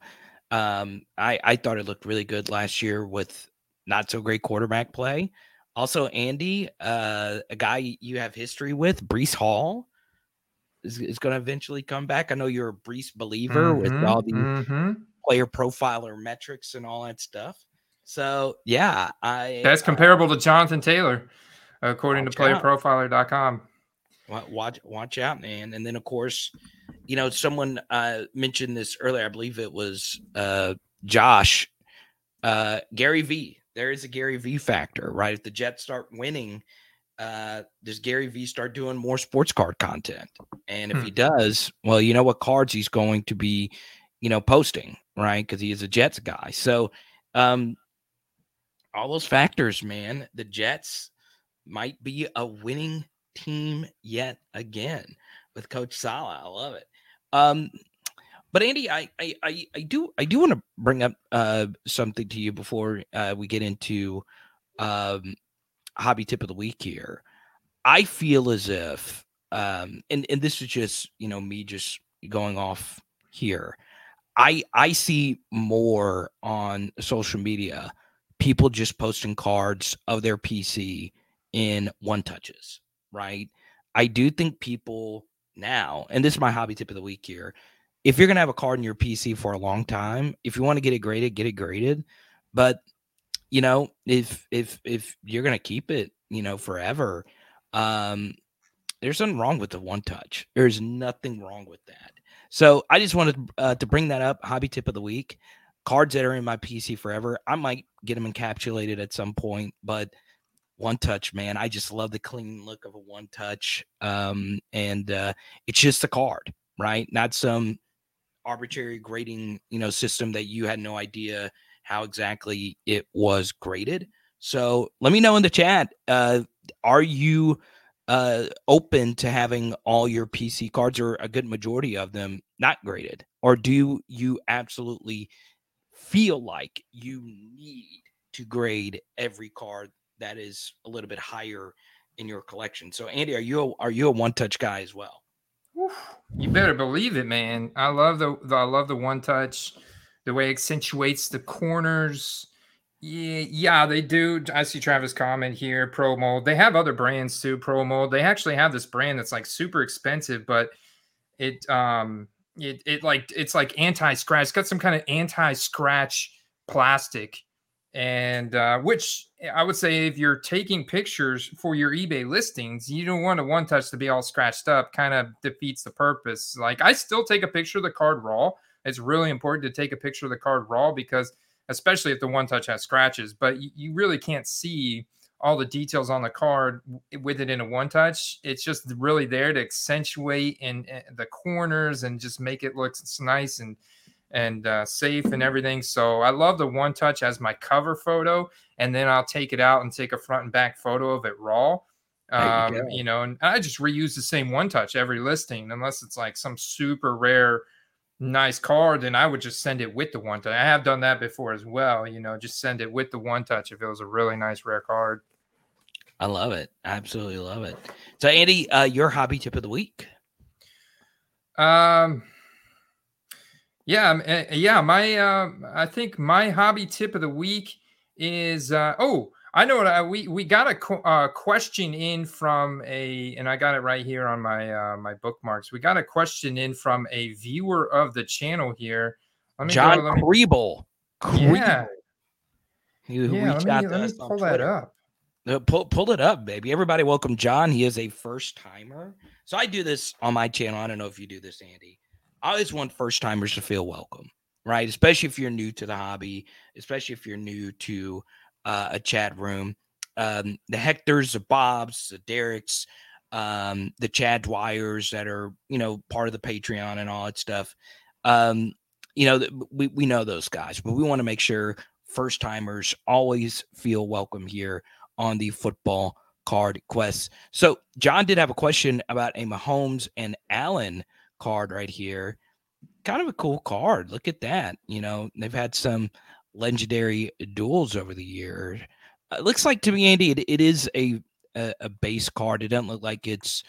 I thought it looked really good last year with not so great quarterback play. Also, Andy, a guy you have history with, Breece Hall, is going to eventually come back. I know you're a Breece believer with all the player profiler metrics and all that stuff. So, yeah, that's comparable to Jonathan Taylor, according to playerprofiler.com. Watch out, man. And then, of course, you know, someone mentioned this earlier. I believe it was Josh. Gary V. There is a Gary V factor, right? If the Jets start winning, does Gary V start doing more sports card content? And if he does, well, you know what cards he's going to be, you know, posting, right? Because he is a Jets guy. So all those factors, man, the Jets might be a winning team yet again with Coach Saleh. I love it. But Andy, I do want to bring up something to you before we get into hobby tip of the week here. I feel as if, and this is just, you know, me just going off here. I see more on social media, people just posting cards of their PC in one touches, right? I do think people now, and this is my hobby tip of the week here, if you're going to have a card in your PC for a long time, if you want to get it graded, get it graded. But, you know, if you're going to keep it, you know, forever, there's nothing wrong with the one touch. There's nothing wrong with that. So I just wanted to bring that up. Hobby tip of the week. Cards that are in my PC forever. I might get them encapsulated at some point, but one touch, man, I just love the clean look of a one touch. And it's just a card, right? Not some arbitrary grading, you know, system that you had no idea how exactly it was graded. So let me know in the chat, are you open to having all your PC cards, or a good majority of them, not graded? Or do you absolutely feel like you need to grade every card that is a little bit higher in your collection? So Andy, are you a one touch guy as well? You better believe it, man. I love the one touch, the way it accentuates the corners. Yeah, they do. I see Travis comment here. Pro Mold. They have other brands too. Pro Mold. They actually have this brand that's like super expensive, but it's like anti-scratch. It's got some kind of anti-scratch plastic, and which I would say, if you're taking pictures for your eBay listings, you don't want a one touch to be all scratched up. Kind of defeats the purpose. Like, I still take a picture of the card raw. It's really important to take a picture of the card raw, because especially if the one touch has scratches, but you really can't see all the details on the card with it in a one touch. It's just really there to accentuate in the corners and just make it look nice and safe and everything. So I love the one touch as my cover photo, and then I'll take it out and take a front and back photo of it raw. And I just reuse the same one touch every listing, unless it's like some super rare nice card, then I would just send it with the one touch. I have done that before as well. Just send it with the one touch if it was a really nice rare card. I love it. Absolutely love it. So, Andy, your hobby tip of the week. My I think my hobby tip of the week is I know what we got a question in from and I got it right here on my bookmarks. We got a question in from a viewer of the channel here. John Kriebel. Yeah. Let me pull that up. Pull it up, baby. Everybody welcome John. He is a first timer. So I do this on my channel. I don't know if you do this, Andy. I always want first timers to feel welcome, right? Especially if you're new to the hobby, especially if you're new to a chat room. The Hectors, the Bobs, the Derricks, the Chad Dwyers that are, part of the Patreon and all that stuff. We know those guys, but we want to make sure first timers always feel welcome here on the Football Card Quest. So John did have a question about a Mahomes and Allen card right here. Kind of a cool card. Look at that. They've had some legendary duels over the years. It looks like to me, Andy, it is a base card. It doesn't look like it's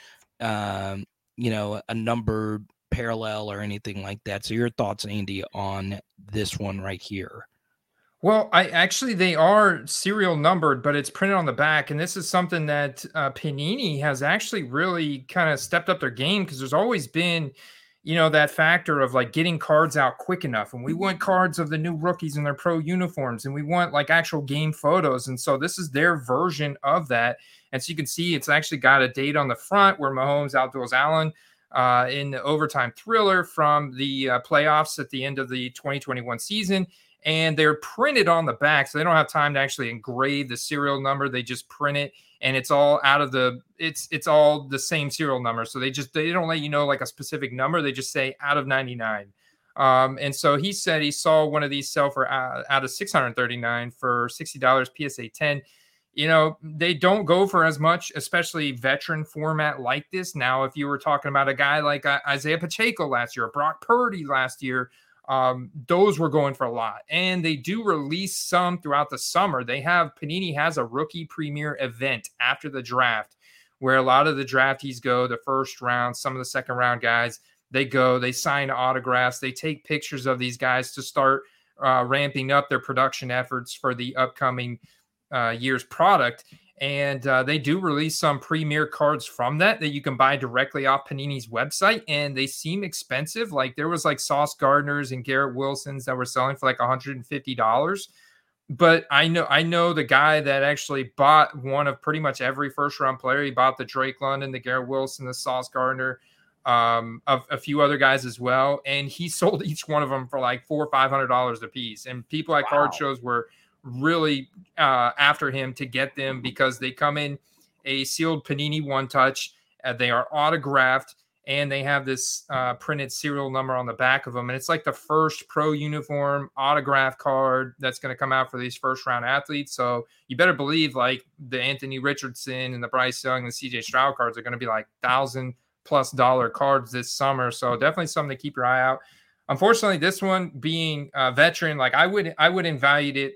a numbered parallel or anything like that. So your thoughts, Andy, on this one right here? Well, they are serial numbered, but it's printed on the back. And this is something that Panini has actually really kind of stepped up their game, because there's always been, that factor of like getting cards out quick enough. And we want cards of the new rookies in their pro uniforms, and we want like actual game photos. And so this is their version of that. And so you can see it's actually got a date on the front where Mahomes outduels Allen in the overtime thriller from the playoffs at the end of the 2021 season. And they're printed on the back, so they don't have time to actually engrave the serial number. They just print it, and it's all it's all the same serial number. So they don't let you know like a specific number. They just say out of 99. And so he said he saw one of these sell for out of 639 for $60 PSA 10. They don't go for as much, especially veteran format like this. Now, if you were talking about a guy like Isaiah Pacheco last year, or Brock Purdy last year, those were going for a lot. And they do release some throughout the summer. Panini has a rookie premiere event after the draft where a lot of the draftees go, the first round, some of the second round guys, they sign autographs, they take pictures of these guys to start ramping up their production efforts for the upcoming year's product. And they do release some premier cards from that you can buy directly off Panini's website, and they seem expensive. Like there was like Sauce Gardners and Garrett Wilsons that were selling for like $150. But I know the guy that actually bought one of pretty much every first round player. He bought the Drake London, the Garrett Wilson, the Sauce Gardner, of a few other guys as well. And he sold each one of them for like $400 or $500 a piece. And people at card shows were really after him to get them because they come in a sealed Panini one touch. They are autographed, and they have this printed serial number on the back of them. And it's like the first pro uniform autograph card that's going to come out for these first round athletes. So you better believe like the Anthony Richardson and the Bryce Young and the CJ Stroud cards are going to be like $1,000+ cards this summer. So definitely something to keep your eye out. Unfortunately, this one being a veteran, like I wouldn't value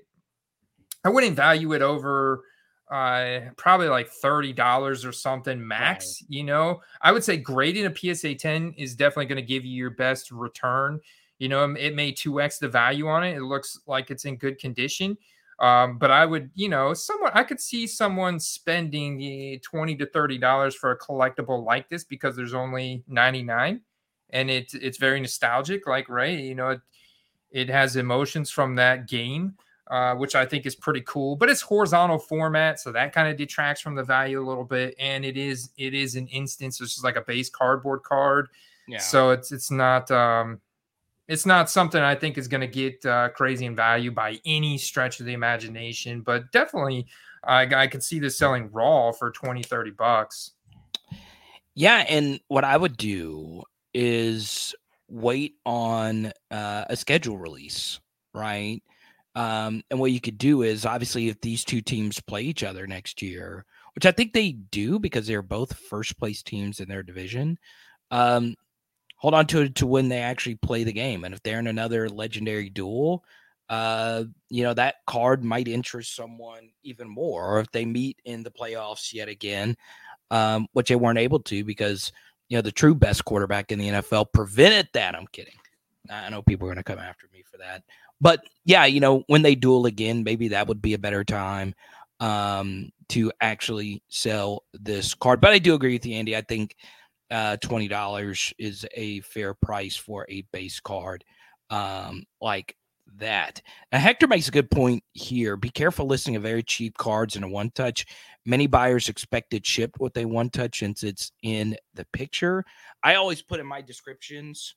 it over probably like $30 or something max. Right. I would say grading a PSA 10 is definitely going to give you your best return. It may 2x the value on it. It looks like it's in good condition. But I would, I could see someone spending $20 to $30 for a collectible like this because there's only 99 and it's very nostalgic. Like, right. It has emotions from that game. Which I think is pretty cool, but it's horizontal format, so that kind of detracts from the value a little bit. And it is an instance, it's just like a base cardboard card. Yeah. So it's not something I think is going to get crazy in value by any stretch of the imagination, but definitely I could see this selling raw for $20-$30. Yeah, and what I would do is wait on a schedule release, right? And what you could do is obviously if these two teams play each other next year, which I think they do because they're both first place teams in their division, hold on to it to when they actually play the game. And if they're in another legendary duel, that card might interest someone even more. Or if they meet in the playoffs yet again, which they weren't able to because, the true best quarterback in the NFL prevented that. I'm kidding. I know people are going to come after me for that. But, yeah, when they duel again, maybe that would be a better time to actually sell this card. But I do agree with you, Andy. I think $20 is a fair price for a base card like that. Now, Hector makes a good point here. Be careful listing a very cheap cards in a one-touch. Many buyers expect it shipped with a one-touch since it's in the picture. I always put in my descriptions,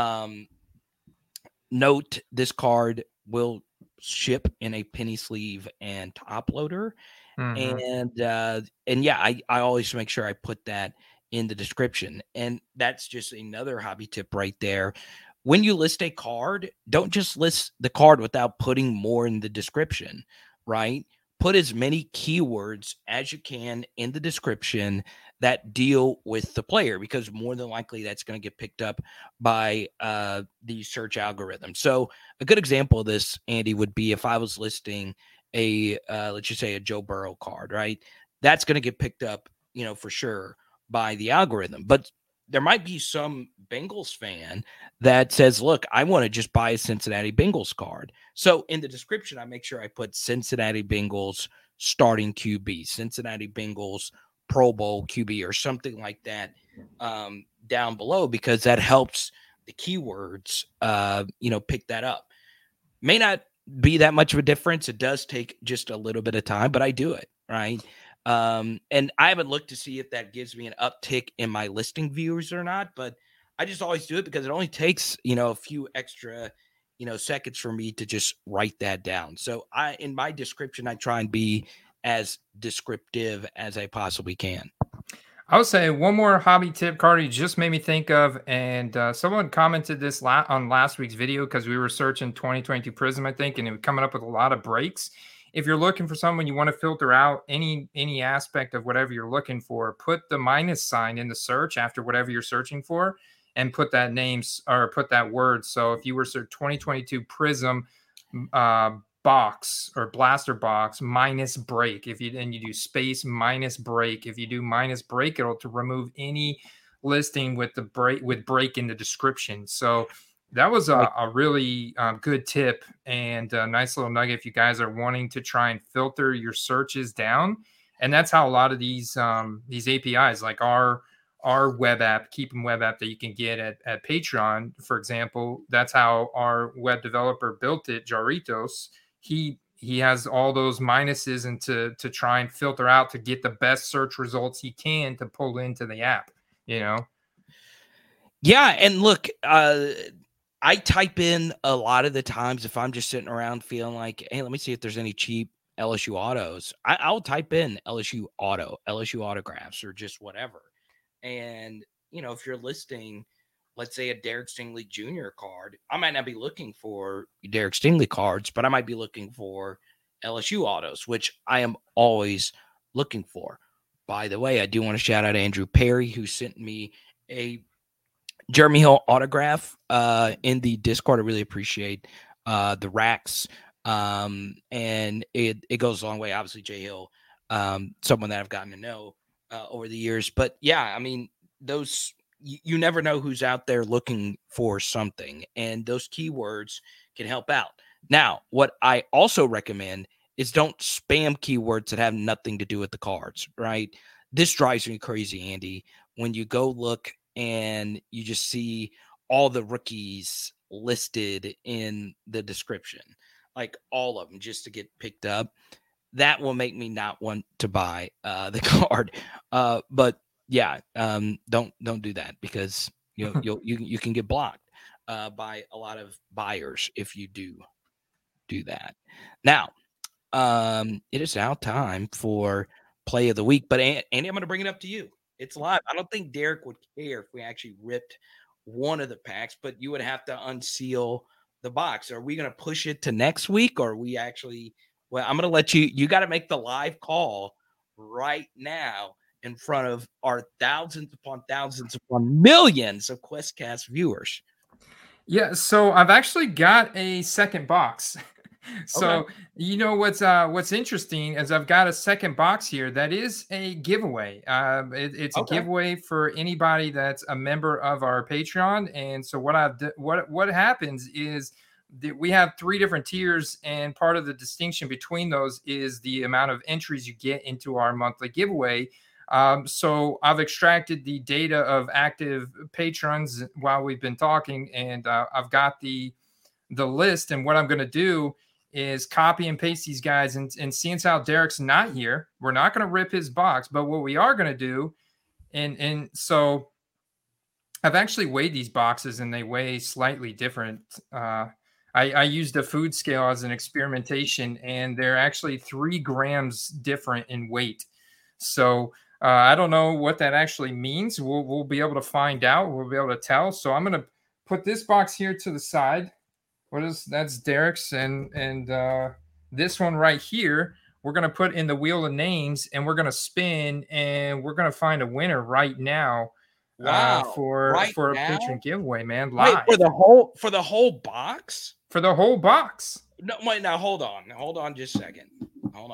note this card will ship in a penny sleeve and top loader. Mm-hmm. And yeah, I always make sure I put that in the description. And that's just another hobby tip right there. When you list a card, don't just list the card without putting more in the description, right? Put as many keywords as you can in the description that deal with the player, because more than likely that's going to get picked up by the search algorithm. So a good example of this, Andy, would be if I was listing let's just say a Joe Burrow card, right? That's going to get picked up, for sure by the algorithm. But there might be some Bengals fan that says, look, I want to just buy a Cincinnati Bengals card. So in the description, I make sure I put Cincinnati Bengals starting QB, Cincinnati Bengals Pro Bowl QB, or something like that down below, because that helps the keywords, pick that up. May not be that much of a difference. It does take just a little bit of time, but I do it, right? And I haven't looked to see if that gives me an uptick in my listing views or not, but I just always do it because it only takes, a few extra, seconds for me to just write that down. So in my description, I try and be as descriptive as I possibly can. I would say one more hobby tip, Carter, you just made me think of, and someone commented this on last week's video because we were searching 2022 Prism, I think, and it was coming up with a lot of breaks. If you're looking for someone, you want to filter out any aspect of whatever you're looking for, put the minus sign in the search after whatever you're searching for, and put that name or put that word. So if you were search 2022 Prism box or blaster box minus break, you do space minus break, if you do minus break, it'll to remove any listing with the break in the description. So that was a really good tip and a nice little nugget if you guys are wanting to try and filter your searches down. And that's how a lot of these APIs, like our web app, Keep 'em web app that you can get at Patreon, for example, that's how our web developer built it, Jaritos. He has all those minuses and to try and filter out to get the best search results he can to pull into the app, Yeah. And look, I type in a lot of the times if I'm just sitting around feeling like, hey, let me see if there's any cheap LSU autos. I'll type in LSU auto, LSU autographs, or just whatever. And, if you're listing, let's say, a Derek Stingley Jr. card, I might not be looking for Derek Stingley cards, but I might be looking for LSU autos, which I am always looking for. By the way, I do want to shout out Andrew Perry, who sent me a Jeremy Hill autograph in the Discord. I really appreciate the racks. And it goes a long way. Obviously, Jay Hill, someone that I've gotten to know over the years. But yeah, I mean, those you never know who's out there looking for something, and those keywords can help out. Now, what I also recommend is don't spam keywords that have nothing to do with the cards, right? This drives me crazy, Andy, when you go look and you just see all the rookies listed in the description, like all of them, just to get picked up. That will make me not want to buy the card. But yeah, don't do that, because you can get blocked by a lot of buyers if you do that. Now, it is now time for play of the week. But Andy, I'm going to bring it up to you. It's live. I don't think Derek would care if we actually ripped one of the packs, but you would have to unseal the box. Are we going to push it to next week, or are we actually? Well, I'm going to let you got to make the live call right now in front of our thousands upon millions of QuestCast viewers? Yeah, so I've actually got a second box. So Okay. you know what's interesting is I've got a second box here that is a giveaway. It's a Okay. giveaway for anybody that's a member of our Patreon. And so what happens is that we have 3 different tiers, and part of the distinction between those is the amount of entries you get into our monthly giveaway. So I've extracted the data of active patrons while we've been talking, and I've got the list. And what I'm going to do is copy and paste these guys. And seeing how Derek's not here, we're not going to rip his box. But what we are going to do, and so I've actually weighed these boxes, and they weigh slightly different. I used a food scale as an experimentation, and they're actually 3 grams different in weight. So I don't know what that actually means. We'll be able to find out. We'll be able to tell. So I'm going to put this box here to the side. That's Derek's, and this one right here, we're going to put in the wheel of names, and we're going to spin, and we're going to find a winner right now. Wow. For Right a now? patron giveaway, man. Wait, Live. for the whole box? For the whole box. No, wait, now hold on just a second. Hold on.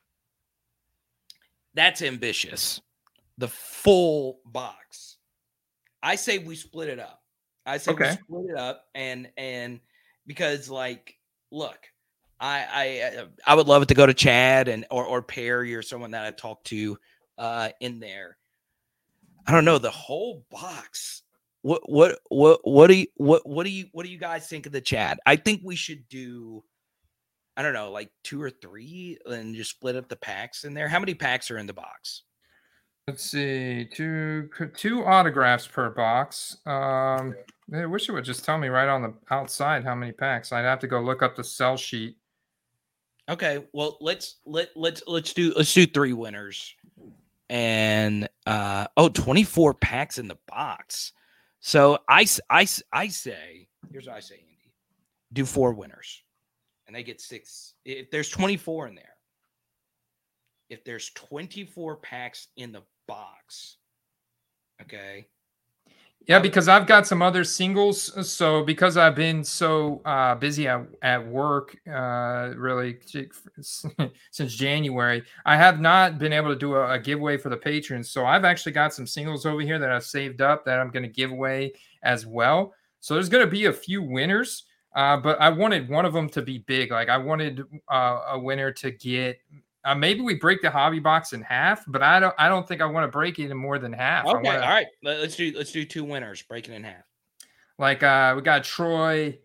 That's ambitious. The full box. I say we split it up. We split it up, and because, like, look, I would love it to go to Chad and or Perry or someone that I talked to in there. I don't know, the whole box. What do you guys think of the Chad? I think we should do, I don't know, like 2 or 3 and just split up the packs in there. How many packs are in the box? Let's see, two autographs per box. I wish it would just tell me right on the outside how many packs. I'd have to go look up the sell sheet. Okay, well, let's do 3 winners. And 24 packs in the box. So I say, here's what I say, Andy. Do 4 winners. And they get 6. If there's 24 in there. If there's 24 packs in the box. Okay. Yeah, because I've got some other singles. So because I've been so busy at work, really since January, I have not been able to do a giveaway for the patrons. So I've actually got some singles over here that I've saved up that I'm going to give away as well. So there's going to be a few winners, but I wanted one of them to be big. Like I wanted a winner to get. Maybe we break the hobby box in half, but I don't think I want to break it in more than half. Okay, all right. Let's do 2 winners, break it in half. Like we got Troy,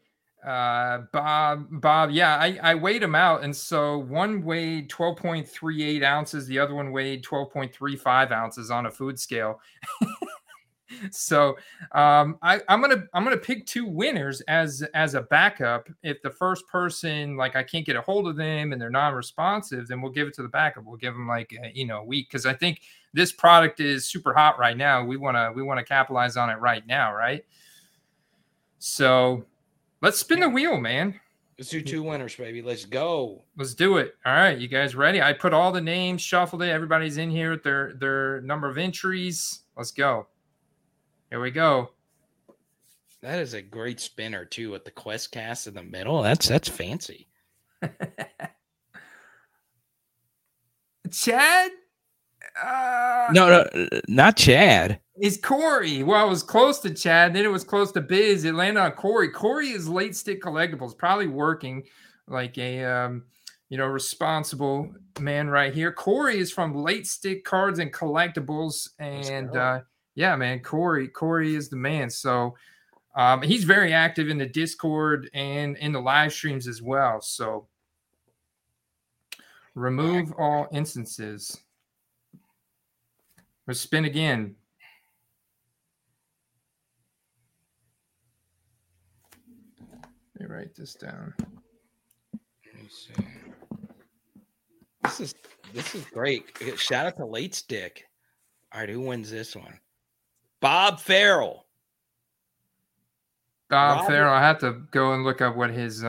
Bob. Yeah, I weighed them out, and so one weighed 12.38 ounces, the other one weighed 12.35 ounces on a food scale. So I'm gonna pick 2 winners as a backup. If the first person, like, I can't get a hold of them and they're non-responsive, then we'll give it to the backup. We'll give them like a week, because I think this product is super hot right now. We want to capitalize on it right now, right? So let's spin the wheel, man. Let's do 2 winners, baby. Let's go. Let's do it. All right, you guys ready? I put all the names, shuffled it. Everybody's in here with their number of entries. Let's go. Here we go. That is a great spinner too, with the QuestCast in the middle. That's fancy. Chad? No, not Chad. It's Corey. Well, it was close to Chad. Then it was close to Biz. It landed on Corey. Corey is Late Stick Collectibles, probably working like a responsible man right here. Corey is from Late Stick Cards and Collectibles, and yeah, man, Corey is the man. So he's very active in the Discord and in the live streams as well. So remove all instances. Let's spin again. Let me write this down. Let me see. This is great. Shout out to Late Stick. All right, who wins this one? Bob Farrell. Bob Farrell. I have to go and look up what his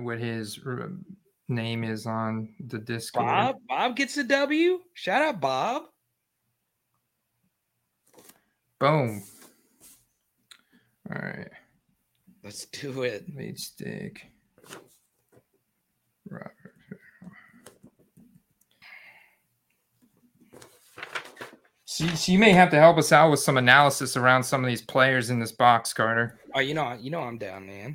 name is on the Discord. Bob gets a W. Shout out, Bob. Boom. All right. Let's do it. Lead stick. Robert. So you may have to help us out with some analysis around some of these players in this box, Carter. Oh, you know I'm down, man.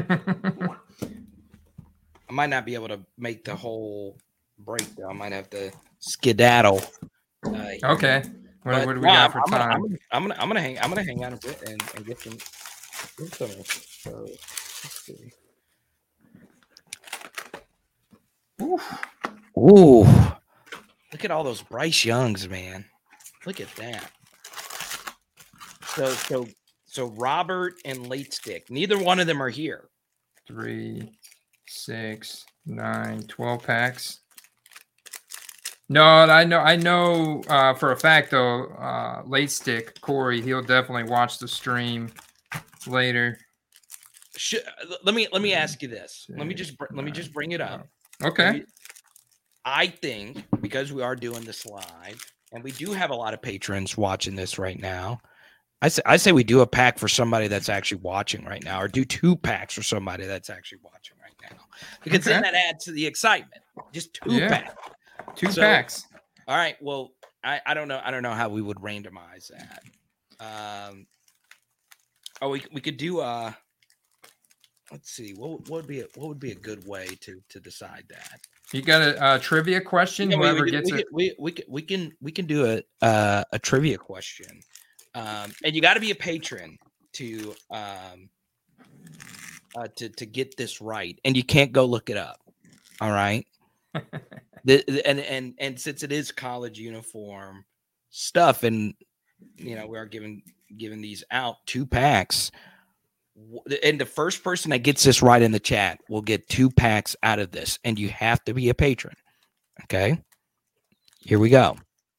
I might not be able to make the whole breakdown. I might have to skedaddle. Okay. What do we got for time? I'm gonna hang out a bit and get some. So, let's see. Ooh. Look at all those Bryce Youngs, man. Look at that. So Robert and Late Stick. Neither one of them are here. 3, 6, 9, 12 packs. No, I know for a fact though, Late Stick, Corey, he'll definitely watch the stream later. Let me ask you this. Let me just bring it up. Okay. I think because we are doing this live and we do have a lot of patrons watching this right now, I say we do a pack for somebody that's actually watching right now, or do 2 packs for somebody that's actually watching right now, because then that adds to the excitement. Just 2 packs. 2 packs. All right. Well, I don't know how we would randomize that. We could do let's see, what would be a good way to decide that? You got a trivia question? Whoever gets it. We can do a trivia question. And you got to be a patron to get this right, and you can't go look it up. All right. And since it is college uniform stuff, and we are giving these out 2 packs, and the first person that gets this right in the chat will get 2 packs out of this, and you have to be a patron. Okay. Here we go.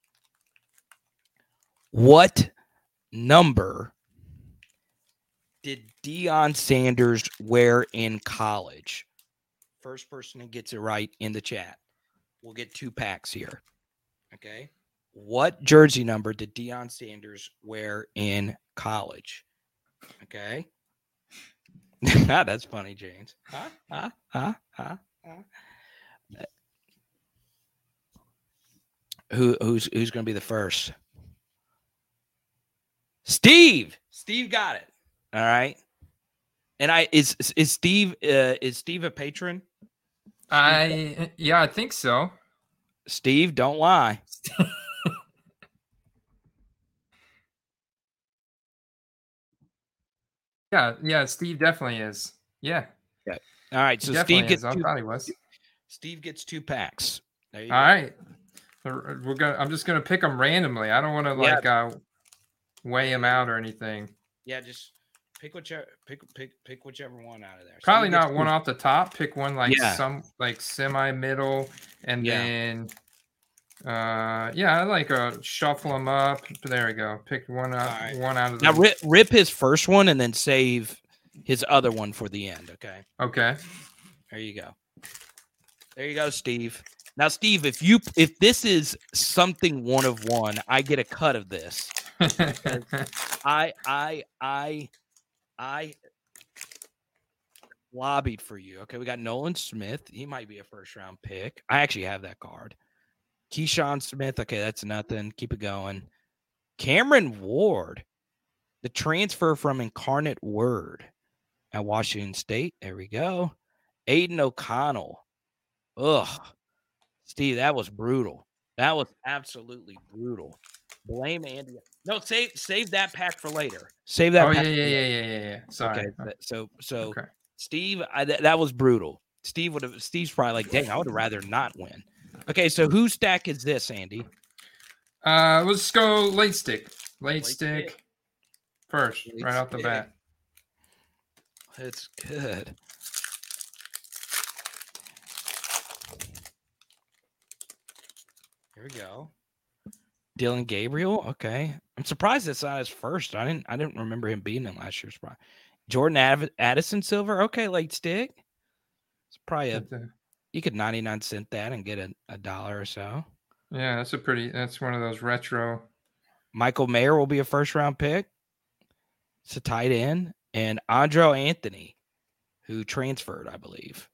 What number did Deion Sanders wear in college? First person that gets it right in the chat will get 2 packs here. Okay. What jersey number did Deion Sanders wear in college? Okay. That's funny, James. Who's going to be the first? Steve. Steve got it. All right. And is Steve a patron? I think so. Steve, don't lie. Yeah, Steve definitely is. Yeah. All right, so Steve gets 2. I thought he was. Steve gets 2 packs. There you go. All right. I'm just gonna pick them randomly. I don't want to weigh them out or anything. Yeah, just pick whichever one out of there. Probably not one off the top. Pick one some semi middle, and then I like shuffle them up. There we go. Pick one out. Right. One out of now. Rip his first one and then save his other one for the end. Okay. Okay. There you go. There you go, Steve. Now, Steve, if this is something 1 of 1, I get a cut of this. I lobbied for you. Okay, we got Nolan Smith. He might be a first-round pick. I actually have that card. Keyshawn Smith. Okay, that's nothing. Keep it going. Cameron Ward, the transfer from Incarnate Word at Washington State. There we go. Aiden O'Connell. Ugh. Steve, that was brutal. That was absolutely brutal. Blame Andy. No, save that pack for later. Save that. Yeah. Sorry. Okay, so okay. Steve, that was brutal. Steve's probably like, dang, I would have rather not win. Okay, so whose stack is this, Andy? Let's go Late Stick. Late stick first, right off the bat. That's good. Here we go. Dylan Gabriel. Okay. I'm surprised it's not his first. I didn't remember him being in last year's spot. Jordan Addison Silver. Okay, Late Stick. It's probably you could 99-cent that and get $1 or so. Yeah, that's one of those retro Michael Mayer will be a first-round pick. It's a tight end. And Andro Anthony, who transferred, I believe.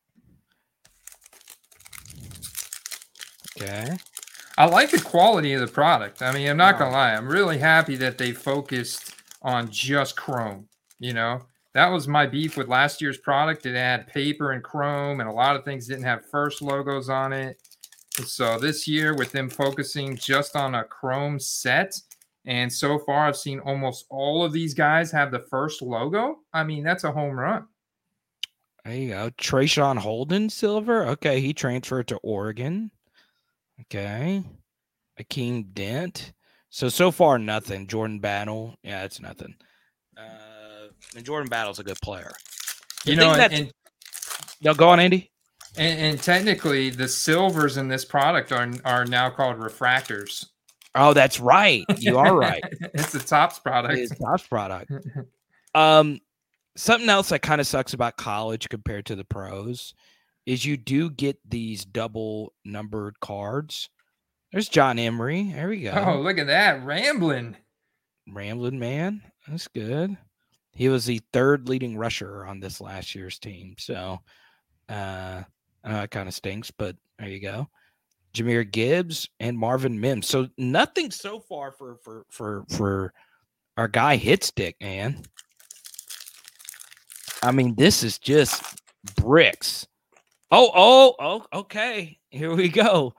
Okay. I like the quality of the product. I mean, I'm not going to lie. I'm really happy that they focused on just chrome. You know, that was my beef with last year's product. It had paper and chrome, and a lot of things didn't have first logos on it. And so this year, with them focusing just on a chrome set, and so far I've seen almost all of these guys have the first logo. I mean, that's a home run. There you go. Trayshawn Holden, silver. Okay, he transferred to Oregon. Okay. Akeem Dent. So far, nothing. Jordan Battle. Yeah, it's nothing. And Jordan Battle's a good player. You know, no, go on, Andy. And technically, the silvers in this product are now called refractors. Oh, that's right. You are right. It's a Topps product. It's a Topps product. Something else that kind of sucks about college compared to the pros is you do get these double numbered cards. There's John Emery. There we go. Oh, look at that. Rambling man. That's good. He was the third leading rusher on this last year's team. So I know it kind of stinks, but there you go. Jahmyr Gibbs and Marvin Mims. So nothing so far for our guy Hitstick, man. I mean, this is just bricks. Oh, okay. Here we go.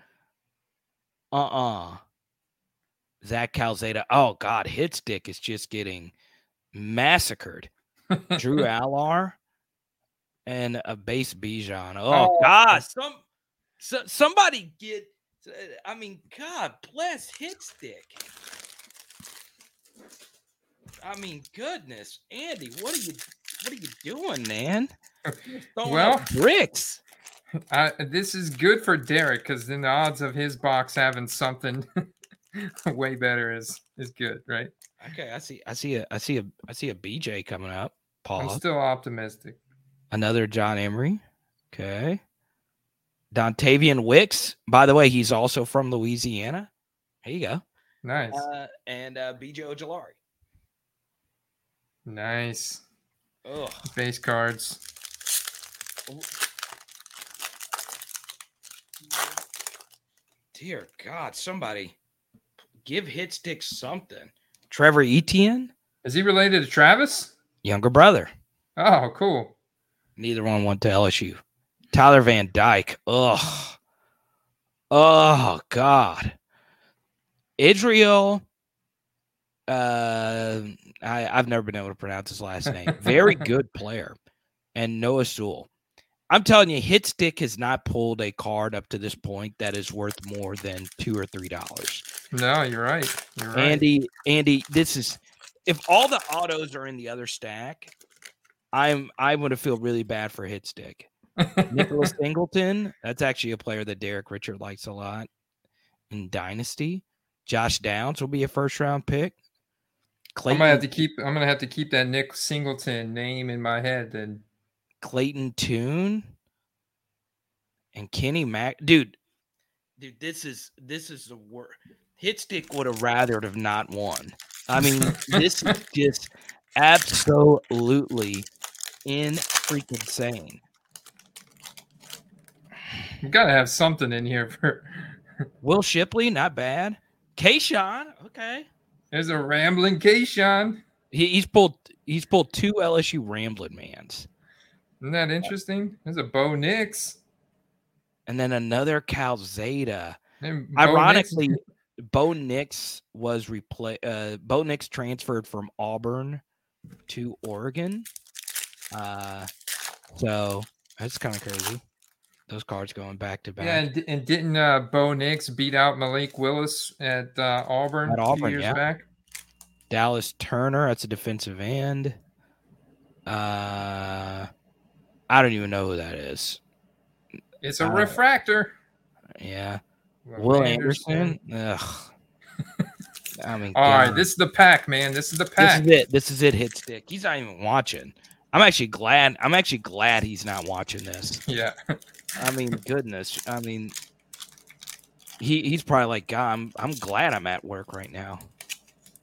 Zach Calzada. Oh, God. Hitstick is just getting massacred. Drew Allar and a base Bijan. Oh, God. Somebody get. I mean, God bless Hitstick. I mean, goodness, Andy, what are you doing, man? Well, bricks. This is good for Derek because then the odds of his box having something way better is good, right? Okay, I see a BJ coming up. Paul. I'm still optimistic. Another John Emery. Okay. Dontavian Wicks. By the way, he's also from Louisiana. There you go. Nice. And BJ Ojolari. Nice. Ugh. Base cards. Dear God, somebody give Hitstick something. Trevor Etienne? Is he related to Travis? Younger brother. Oh, cool. Neither one went to LSU. Tyler Van Dyke. Ugh. Oh, God. Israel. I've never been able to pronounce his last name. Very good player. And Noah Sewell. I'm telling you, Hitstick has not pulled a card up to this point that is worth more than $2 or $3. No, you're right. You're right. Andy, this is if all the autos are in the other stack, I'm going to feel really bad for Hitstick. Nicholas Singleton, that's actually a player that Derek Richard likes a lot in Dynasty. Josh Downs will be a first-round pick. Clayton, I'm gonna have to keep that Nick Singleton name in my head. Then Clayton Tune and Kenny Mack, dude, this is the worst. Hitstick would have rather have not won. I mean, this is just absolutely freaking insane. You gotta have something in here for Will Shipley, not bad. Kayshawn, okay. There's a rambling Kayshawn. He's pulled 2 LSU rambling mans. Isn't that interesting? There's a Bo Nix. And then another Calzada. Ironically, Bo Nix was Bo Nix transferred from Auburn to Oregon. So that's kind of crazy. Those cards going back to back. Yeah, and didn't Bo Nix beat out Malik Willis at Auburn a few years back? Dallas Turner, that's a defensive end. I don't even know who that is. It's a refractor. Yeah. Will Anderson. Ugh. I mean, all right, this is the pack, man. This is the pack. This is it, Hitstick. He's not even watching. I'm actually glad he's not watching this. Yeah. I mean, goodness. I mean, he's probably like, God, I'm glad I'm at work right now.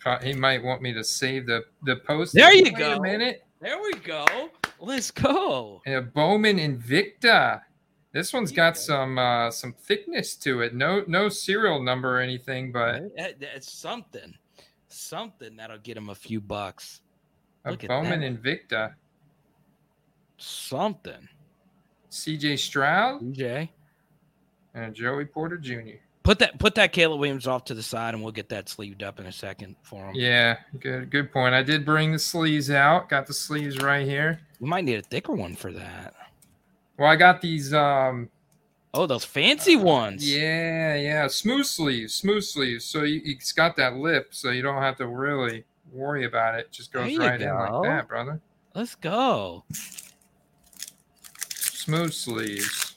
He might want me to save the post. There you Wait go. a minute. There we go. Let's go. And a Bowman Invicta. This one's got some thickness to it. No serial number or anything, but It's something that'll get him a few bucks. a Look at Bowman that. Invicta. Something. CJ Stroud DJ. and Joey Porter Jr. Put that Caleb Williams off to the side, and we'll get that sleeved up in a second for him. Yeah, good point. I did bring the sleeves out. Got the sleeves right here. We might need a thicker one for that. Well, I got these. Oh, those fancy ones. Yeah, smooth sleeves. So it's got that lip, so you don't have to really worry about it. Just goes There you right in go. like that, brother. Let's go. Smooth sleeves.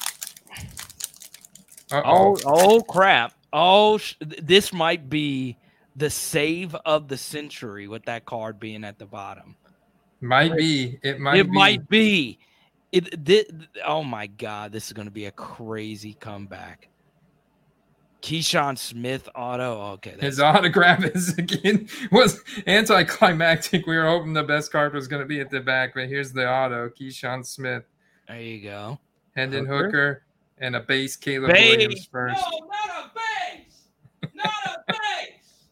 Oh crap. This might be the save of the century with that card being at the bottom. Might be. It Might be. Oh my God, this is going to be a crazy comeback. Keyshawn Smith auto. Okay, his autograph was anticlimactic. We were hoping the best card was going to be at the back, but here's the auto. Keyshawn Smith. There you go. Hendon Hooker and a base Caleb Williams first. No, not a base. Not a base.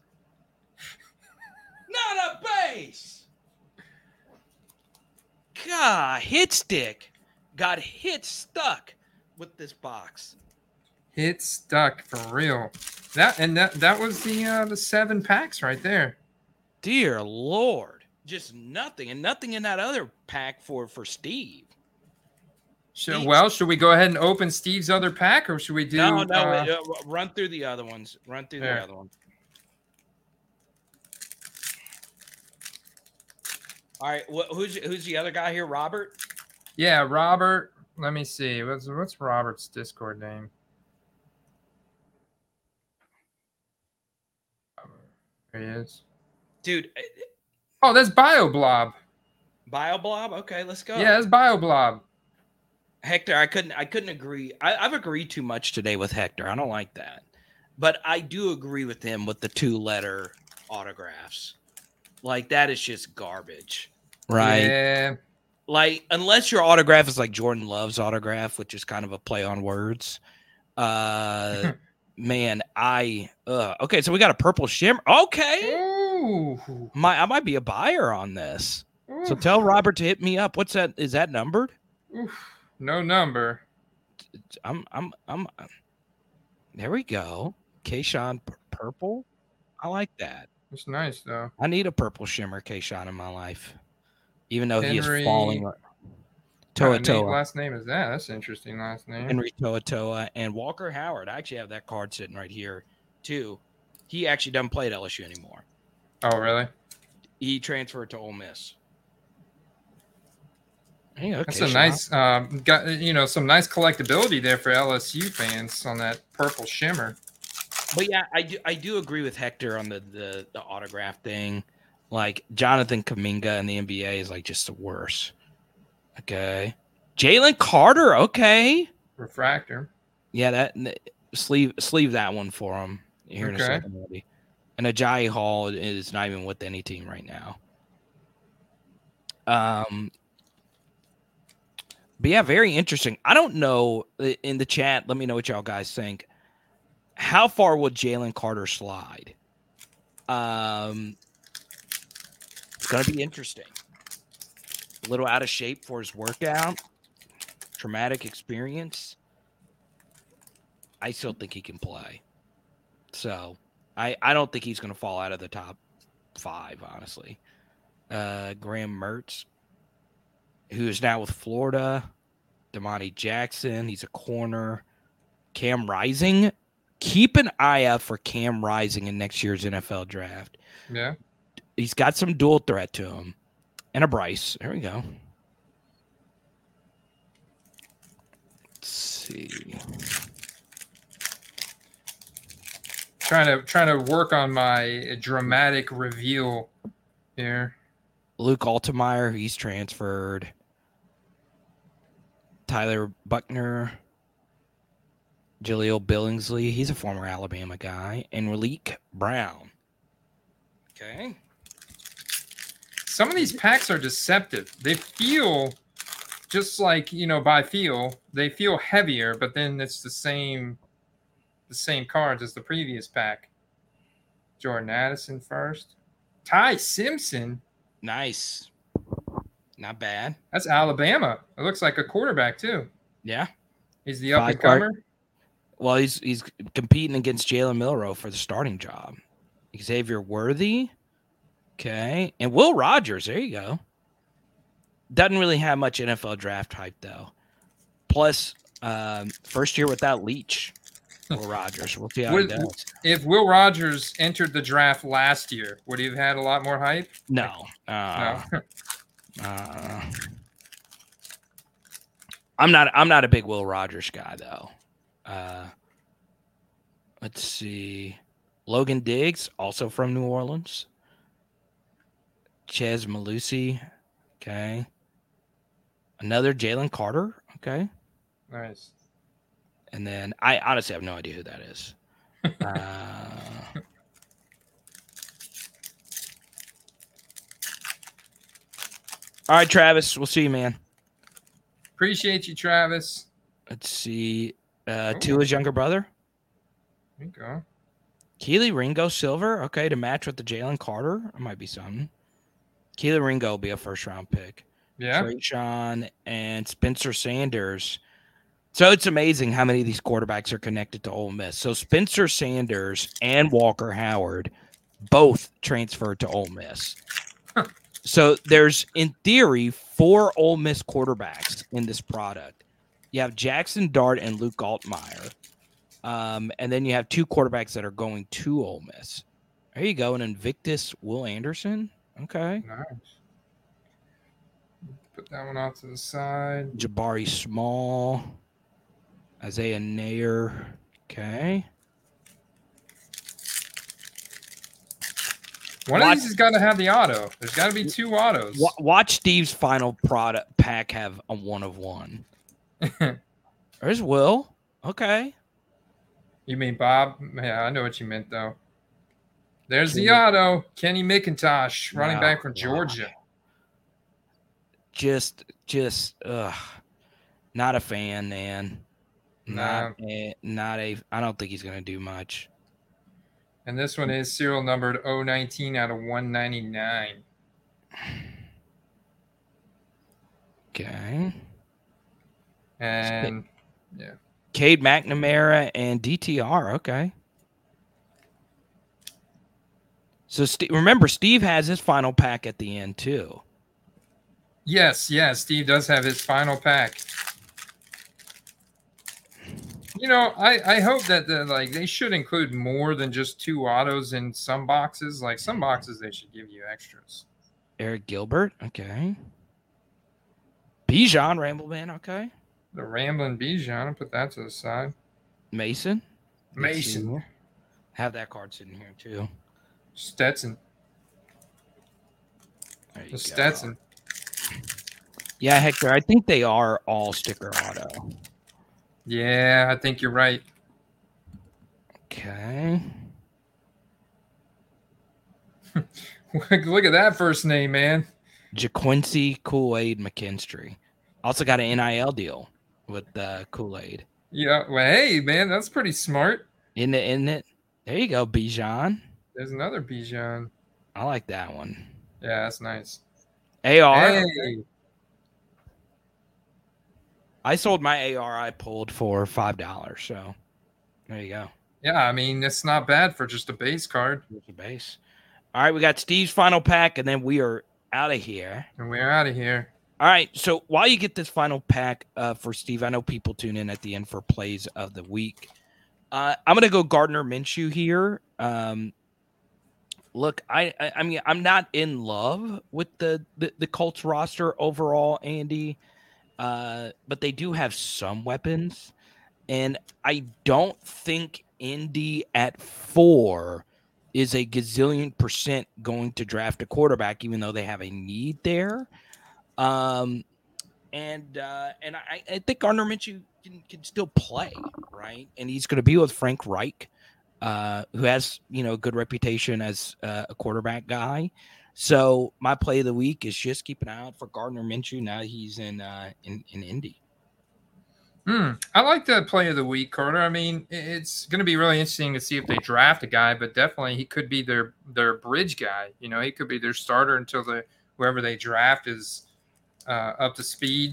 Not a base. God, hit stick got hit stuck with this box. Hit stuck for real. That was the 7 packs right there. Dear Lord, just nothing and nothing in that other pack for Steve. Should we go ahead and open Steve's other pack, or should we do? No. Run through the other ones. The other one. All right, who's the other guy here? Robert? Yeah, Robert. Let me see. What's Robert's Discord name? There he is. Dude. Oh, that's BioBlob. BioBlob? Okay, let's go. Yeah, that's BioBlob. Hector, I couldn't agree. I've agreed too much today with Hector. I don't like that. But I do agree with him with the 2-letter autographs. Like, that is just garbage. Right? Yeah. Like, unless your autograph is like Jordan Love's autograph, which is kind of a play on words. Man, okay, so we got a purple shimmer. Okay. Ooh. I might be a buyer on this. Ooh. So tell Robert to hit me up. What's that? Is that numbered? Oof. No number. I'm there we go. Kayshawn purple. I like that. It's nice though. I need a purple shimmer Kayshawn in my life. Even though he is falling. Toa. Last name is that? That's an interesting last name. Henry Toa and Walker Howard. I actually have that card sitting right here too. He actually doesn't play at LSU anymore. Oh, really? He transferred to Ole Miss. Hey, okay, that's a nice, got some nice collectability there for LSU fans on that purple shimmer. But yeah, I do agree with Hector on the autograph thing. Like Jonathan Kuminga in the NBA is like just the worst. Okay, Jalen Carter. Okay, refractor. Yeah, that sleeve that one for him here in a second. Buddy. And Ajayi Hall is not even with any team right now. But yeah, very interesting. I don't know in the chat. Let me know what y'all guys think. How far will Jalen Carter slide? It's going to be interesting. A little out of shape for his workout. Traumatic experience. I still think he can play. So I don't think he's going to fall out of the top 5, honestly. Graham Mertz, who is now with Florida. Damani Jackson, he's a corner. Cam Rising. Keep an eye out for Cam Rising in next year's NFL draft. Yeah. He's got some dual threat to him. And a Bryce. There we go. Let's see. Trying to work on my dramatic reveal here. Luke Altmaier, he's transferred. Tyler Buckner. Jaleel Billingsley, he's a former Alabama guy. And Raleek Brown. Okay. Some of these packs are deceptive. They feel just like, by feel, they feel heavier, but then it's the same cards as the previous pack. Jordan Addison first. Ty Simpson. Nice. Not bad. That's Alabama. It looks like a quarterback too. Yeah. He's the up and comer. Well, he's competing against Jalen Milroe for the starting job. Xavier Worthy. Okay. And Will Rogers. There you go. Doesn't really have much NFL draft hype, though. Plus, first year without Leach. Will Rogers. We'll see how he does. If Will Rogers entered the draft last year, would he have had a lot more hype? No. No. I'm not a big Will Rogers guy, though. Let's see. Logan Diggs, also from New Orleans. Chez Malusi. Okay. Another Jalen Carter. Okay. Nice. And then I honestly have no idea who that is. All right, Travis. We'll see you, man. Appreciate you, Travis. Let's see. Tua's younger brother. There you go. Keely Ringo Silver. Okay, to match with the Jalen Carter. It might be something. Keely Ringo will be a first-round pick. Yeah. Trayshawn and Spencer Sanders. So it's amazing how many of these quarterbacks are connected to Ole Miss. So Spencer Sanders and Walker Howard both transferred to Ole Miss. So there's, in theory, 4 Ole Miss quarterbacks in this product. You have Jackson Dart and Luke Altmaier. And then you have 2 quarterbacks that are going to Ole Miss. There you go. An Invictus Will Anderson. Okay. Nice. Put that one off to the side. Jabari Small. Isaiah Nair. Okay. One of these has got to have the auto. There's got to be 2 autos. Watch Steve's final product pack have a 1 of 1. There's Will. Okay. You mean Bob? Yeah, I know what you meant, though. There's the auto. Kenny McIntosh, running back from Georgia. Just, not a fan, man. I don't think he's going to do much. And this one is serial numbered 019 out of 199. Okay. And, yeah. Cade McNamara and DTR. Okay. So, remember, Steve has his final pack at the end, too. Yes, Steve does have his final pack. I hope that they should include more than just 2 autos in some boxes. Like some boxes, they should give you extras. Eric Gilbert, okay. Bijan Rambleman, okay. The Rambling Bijan, I'll put that to the side. Mason. Have that card sitting here too. Stetson. The Stetson. Yeah, Hector, I think they are all sticker auto. Yeah, I think you're right. Okay. Look at that first name, man. JaQuincy Kool-Aid McKinstry. Also got an NIL deal with Kool-Aid. Yeah, well, hey, man, that's pretty smart. Isn't it? There you go, Bijan. There's another Bijan. I like that one. Yeah, that's nice. AR. Hey. I sold my AR I pulled for $5, so there you go. Yeah, I mean, it's not bad for just a base card. Just a base. All right, we got Steve's final pack, and then we are out of here. And we're out of here. All right, so while you get this final pack for Steve, I know people tune in at the end for plays of the week. I'm going to go Gardner Minshew here. Look, I mean, I'm not in love with the Colts roster overall, Andy. But they do have some weapons, and I don't think Indy at 4 is a gazillion % going to draft a quarterback, even though they have a need there. And I think Gardner Minshew can still play, right? And he's going to be with Frank Reich who has, a good reputation as a quarterback guy. So my play of the week is just keep an eye out for Gardner Minshew. Now he's in Indy. I like the play of the week, Carter. I mean, it's going to be really interesting to see if they draft a guy, but definitely he could be their bridge guy. He could be their starter until whoever they draft is up to speed.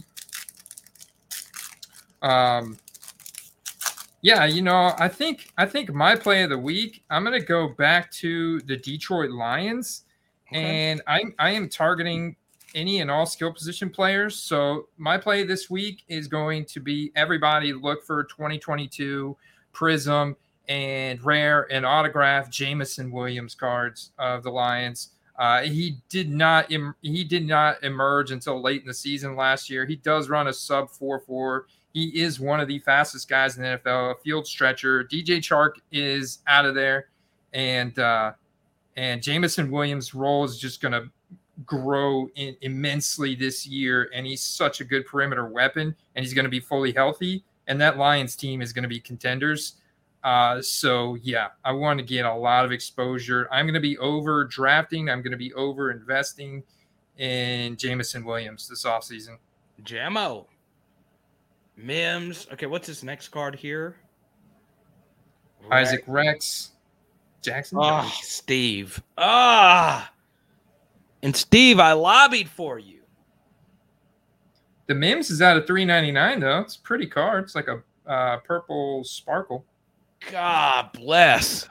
I think my play of the week, I'm going to go back to the Detroit Lions, and I am targeting any and all skill position players. So my play this week is going to be everybody look for 2022 Prism and rare and autograph Jameson Williams cards of the Lions. He did not emerge until late in the season last year. He does run a sub 4.4. He is one of the fastest guys in the NFL, a field stretcher. DJ Chark is out of there, and Jameson Williams' role is just going to grow immensely this year, and he's such a good perimeter weapon, and he's going to be fully healthy, and that Lions team is going to be contenders. I want to get a lot of exposure. I'm going to be over drafting. I'm going to be over investing in Jameson Williams this offseason. Jamo. Mims. Okay, what's this next card here? Isaac Rex. Jackson. Oh, Steve. And Steve, I lobbied for you. The Mims is out of $3.99 though. It's a pretty card. It's like a purple sparkle. God bless.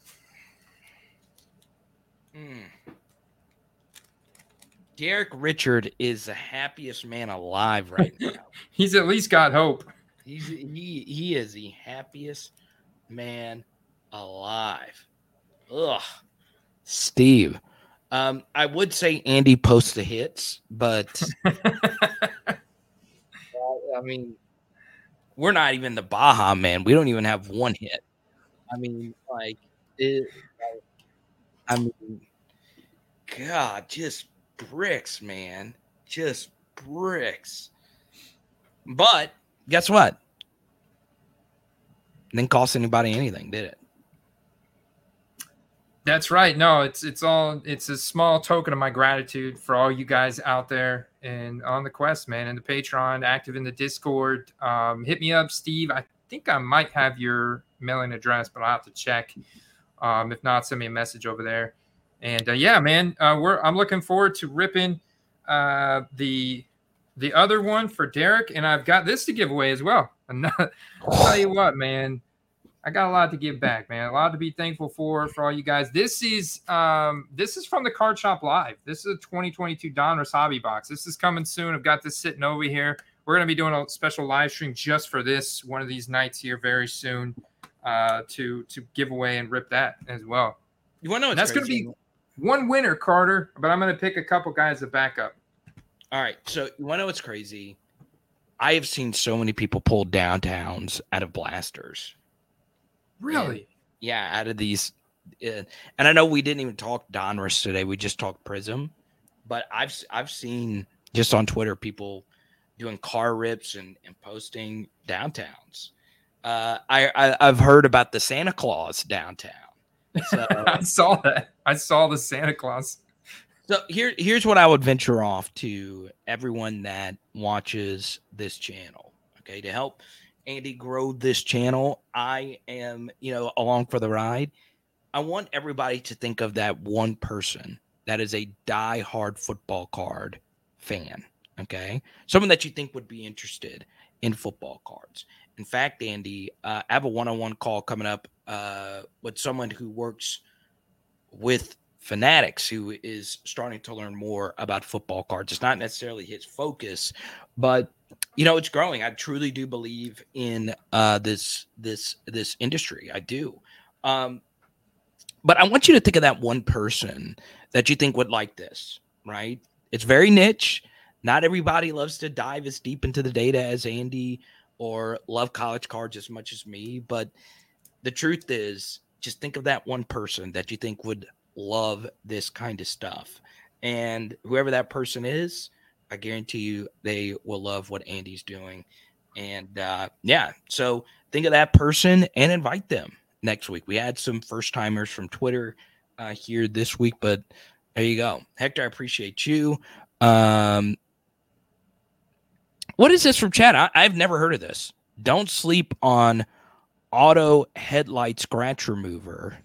Derek Richard is the happiest man alive right now. He's at least got hope. He is the happiest man alive. Ugh. Steve. I would say Andy posts the hits, but I mean, we're not even the Baja, man. We don't even have one hit. I mean, God, just bricks, man. Just bricks. But guess what? Didn't cost anybody anything, did it? That's right. No, it's a small token of my gratitude for all you guys out there and on the quest, man, and the Patreon, active in the Discord. Hit me up, Steve. I think I might have your mailing address, but I'll have to check. If not, send me a message over there. And man, I'm looking forward to ripping the other one for Derek, and I've got this to give away as well. I'll tell you what, man. I got a lot to give back, man. A lot to be thankful for all you guys. This is from the Card Shop Live. This is a 2022 Donruss Hobby Box. This is coming soon. I've got this sitting over here. We're going to be doing a special live stream just for this one of these nights here very soon to give away and rip that as well. You want to know that's going to be one winner, Carter, but I'm going to pick a couple guys to back up. All right. So you want to know what's crazy? I have seen so many people pull downtowns out of blasters. Really? Out of these. And I know we didn't even talk Donruss today. We just talked Prism. But I've seen just on Twitter people doing car rips and posting downtowns. I've heard about the Santa Claus downtown. So, I saw that. I saw the Santa Claus. So here's what I would venture off to everyone that watches this channel. Okay, to help Andy grow this channel, I am, along for the ride. I want everybody to think of that one person that is a die-hard football card fan, okay? Someone that you think would be interested in football cards. In fact, Andy, I have a one-on-one call coming up with someone who works with Fanatics, who is starting to learn more about football cards. It's not necessarily his focus, but it's growing. I truly do believe in this industry. I do. But I want you to think of that one person that you think would like this, right? It's very niche. Not everybody loves to dive as deep into the data as Andy or love college cards as much as me. But the truth is, just think of that one person that you think would love this kind of stuff. And whoever that person is, I guarantee you they will love what Andy's doing. And so think of that person and invite them. next week. We had some first timers from Twitter here this week, but there you go. Hector, I appreciate you. What is this from chat? I've never heard of this. Don't sleep on auto headlight scratch remover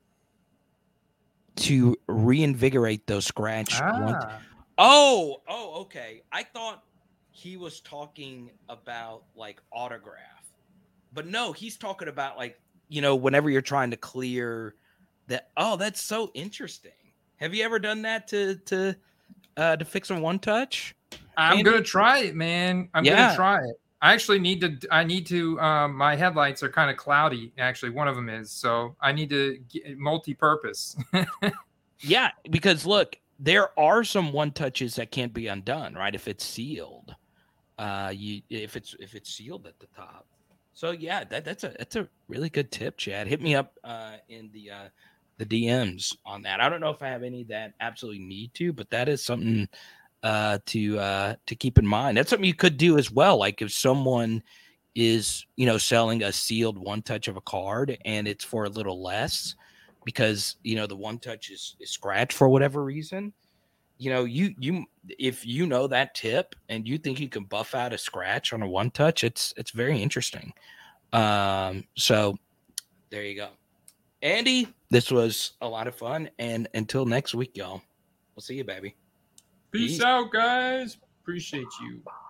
to reinvigorate those scratch. Oh, okay. I thought he was talking about like autograph, but no, he's talking about like, whenever you're trying to clear that. Oh, that's so interesting. Have you ever done that to fix a one touch? I'm going to try it, man. I'm going to try it. I actually need to, my headlights are kind of cloudy. Actually, one of them is, so I need to get multi-purpose. Yeah, because look, there are some one touches that can't be undone, right? If it's sealed, if it's sealed at the top. So yeah, that's a really good tip, Chad. Hit me up in the DMs on that. I don't know if I have any that absolutely need to, but that is something to keep in mind. That's something you could do as well. Like if someone is selling a sealed one touch of a card and it's for a little less because the one touch is scratched for whatever reason, you if that tip and you think you can buff out a scratch on a one touch, it's very interesting. So there you go, Andy. This was a lot of fun, and until next week, y'all, we'll see you, baby. Peace out, guys. Appreciate you.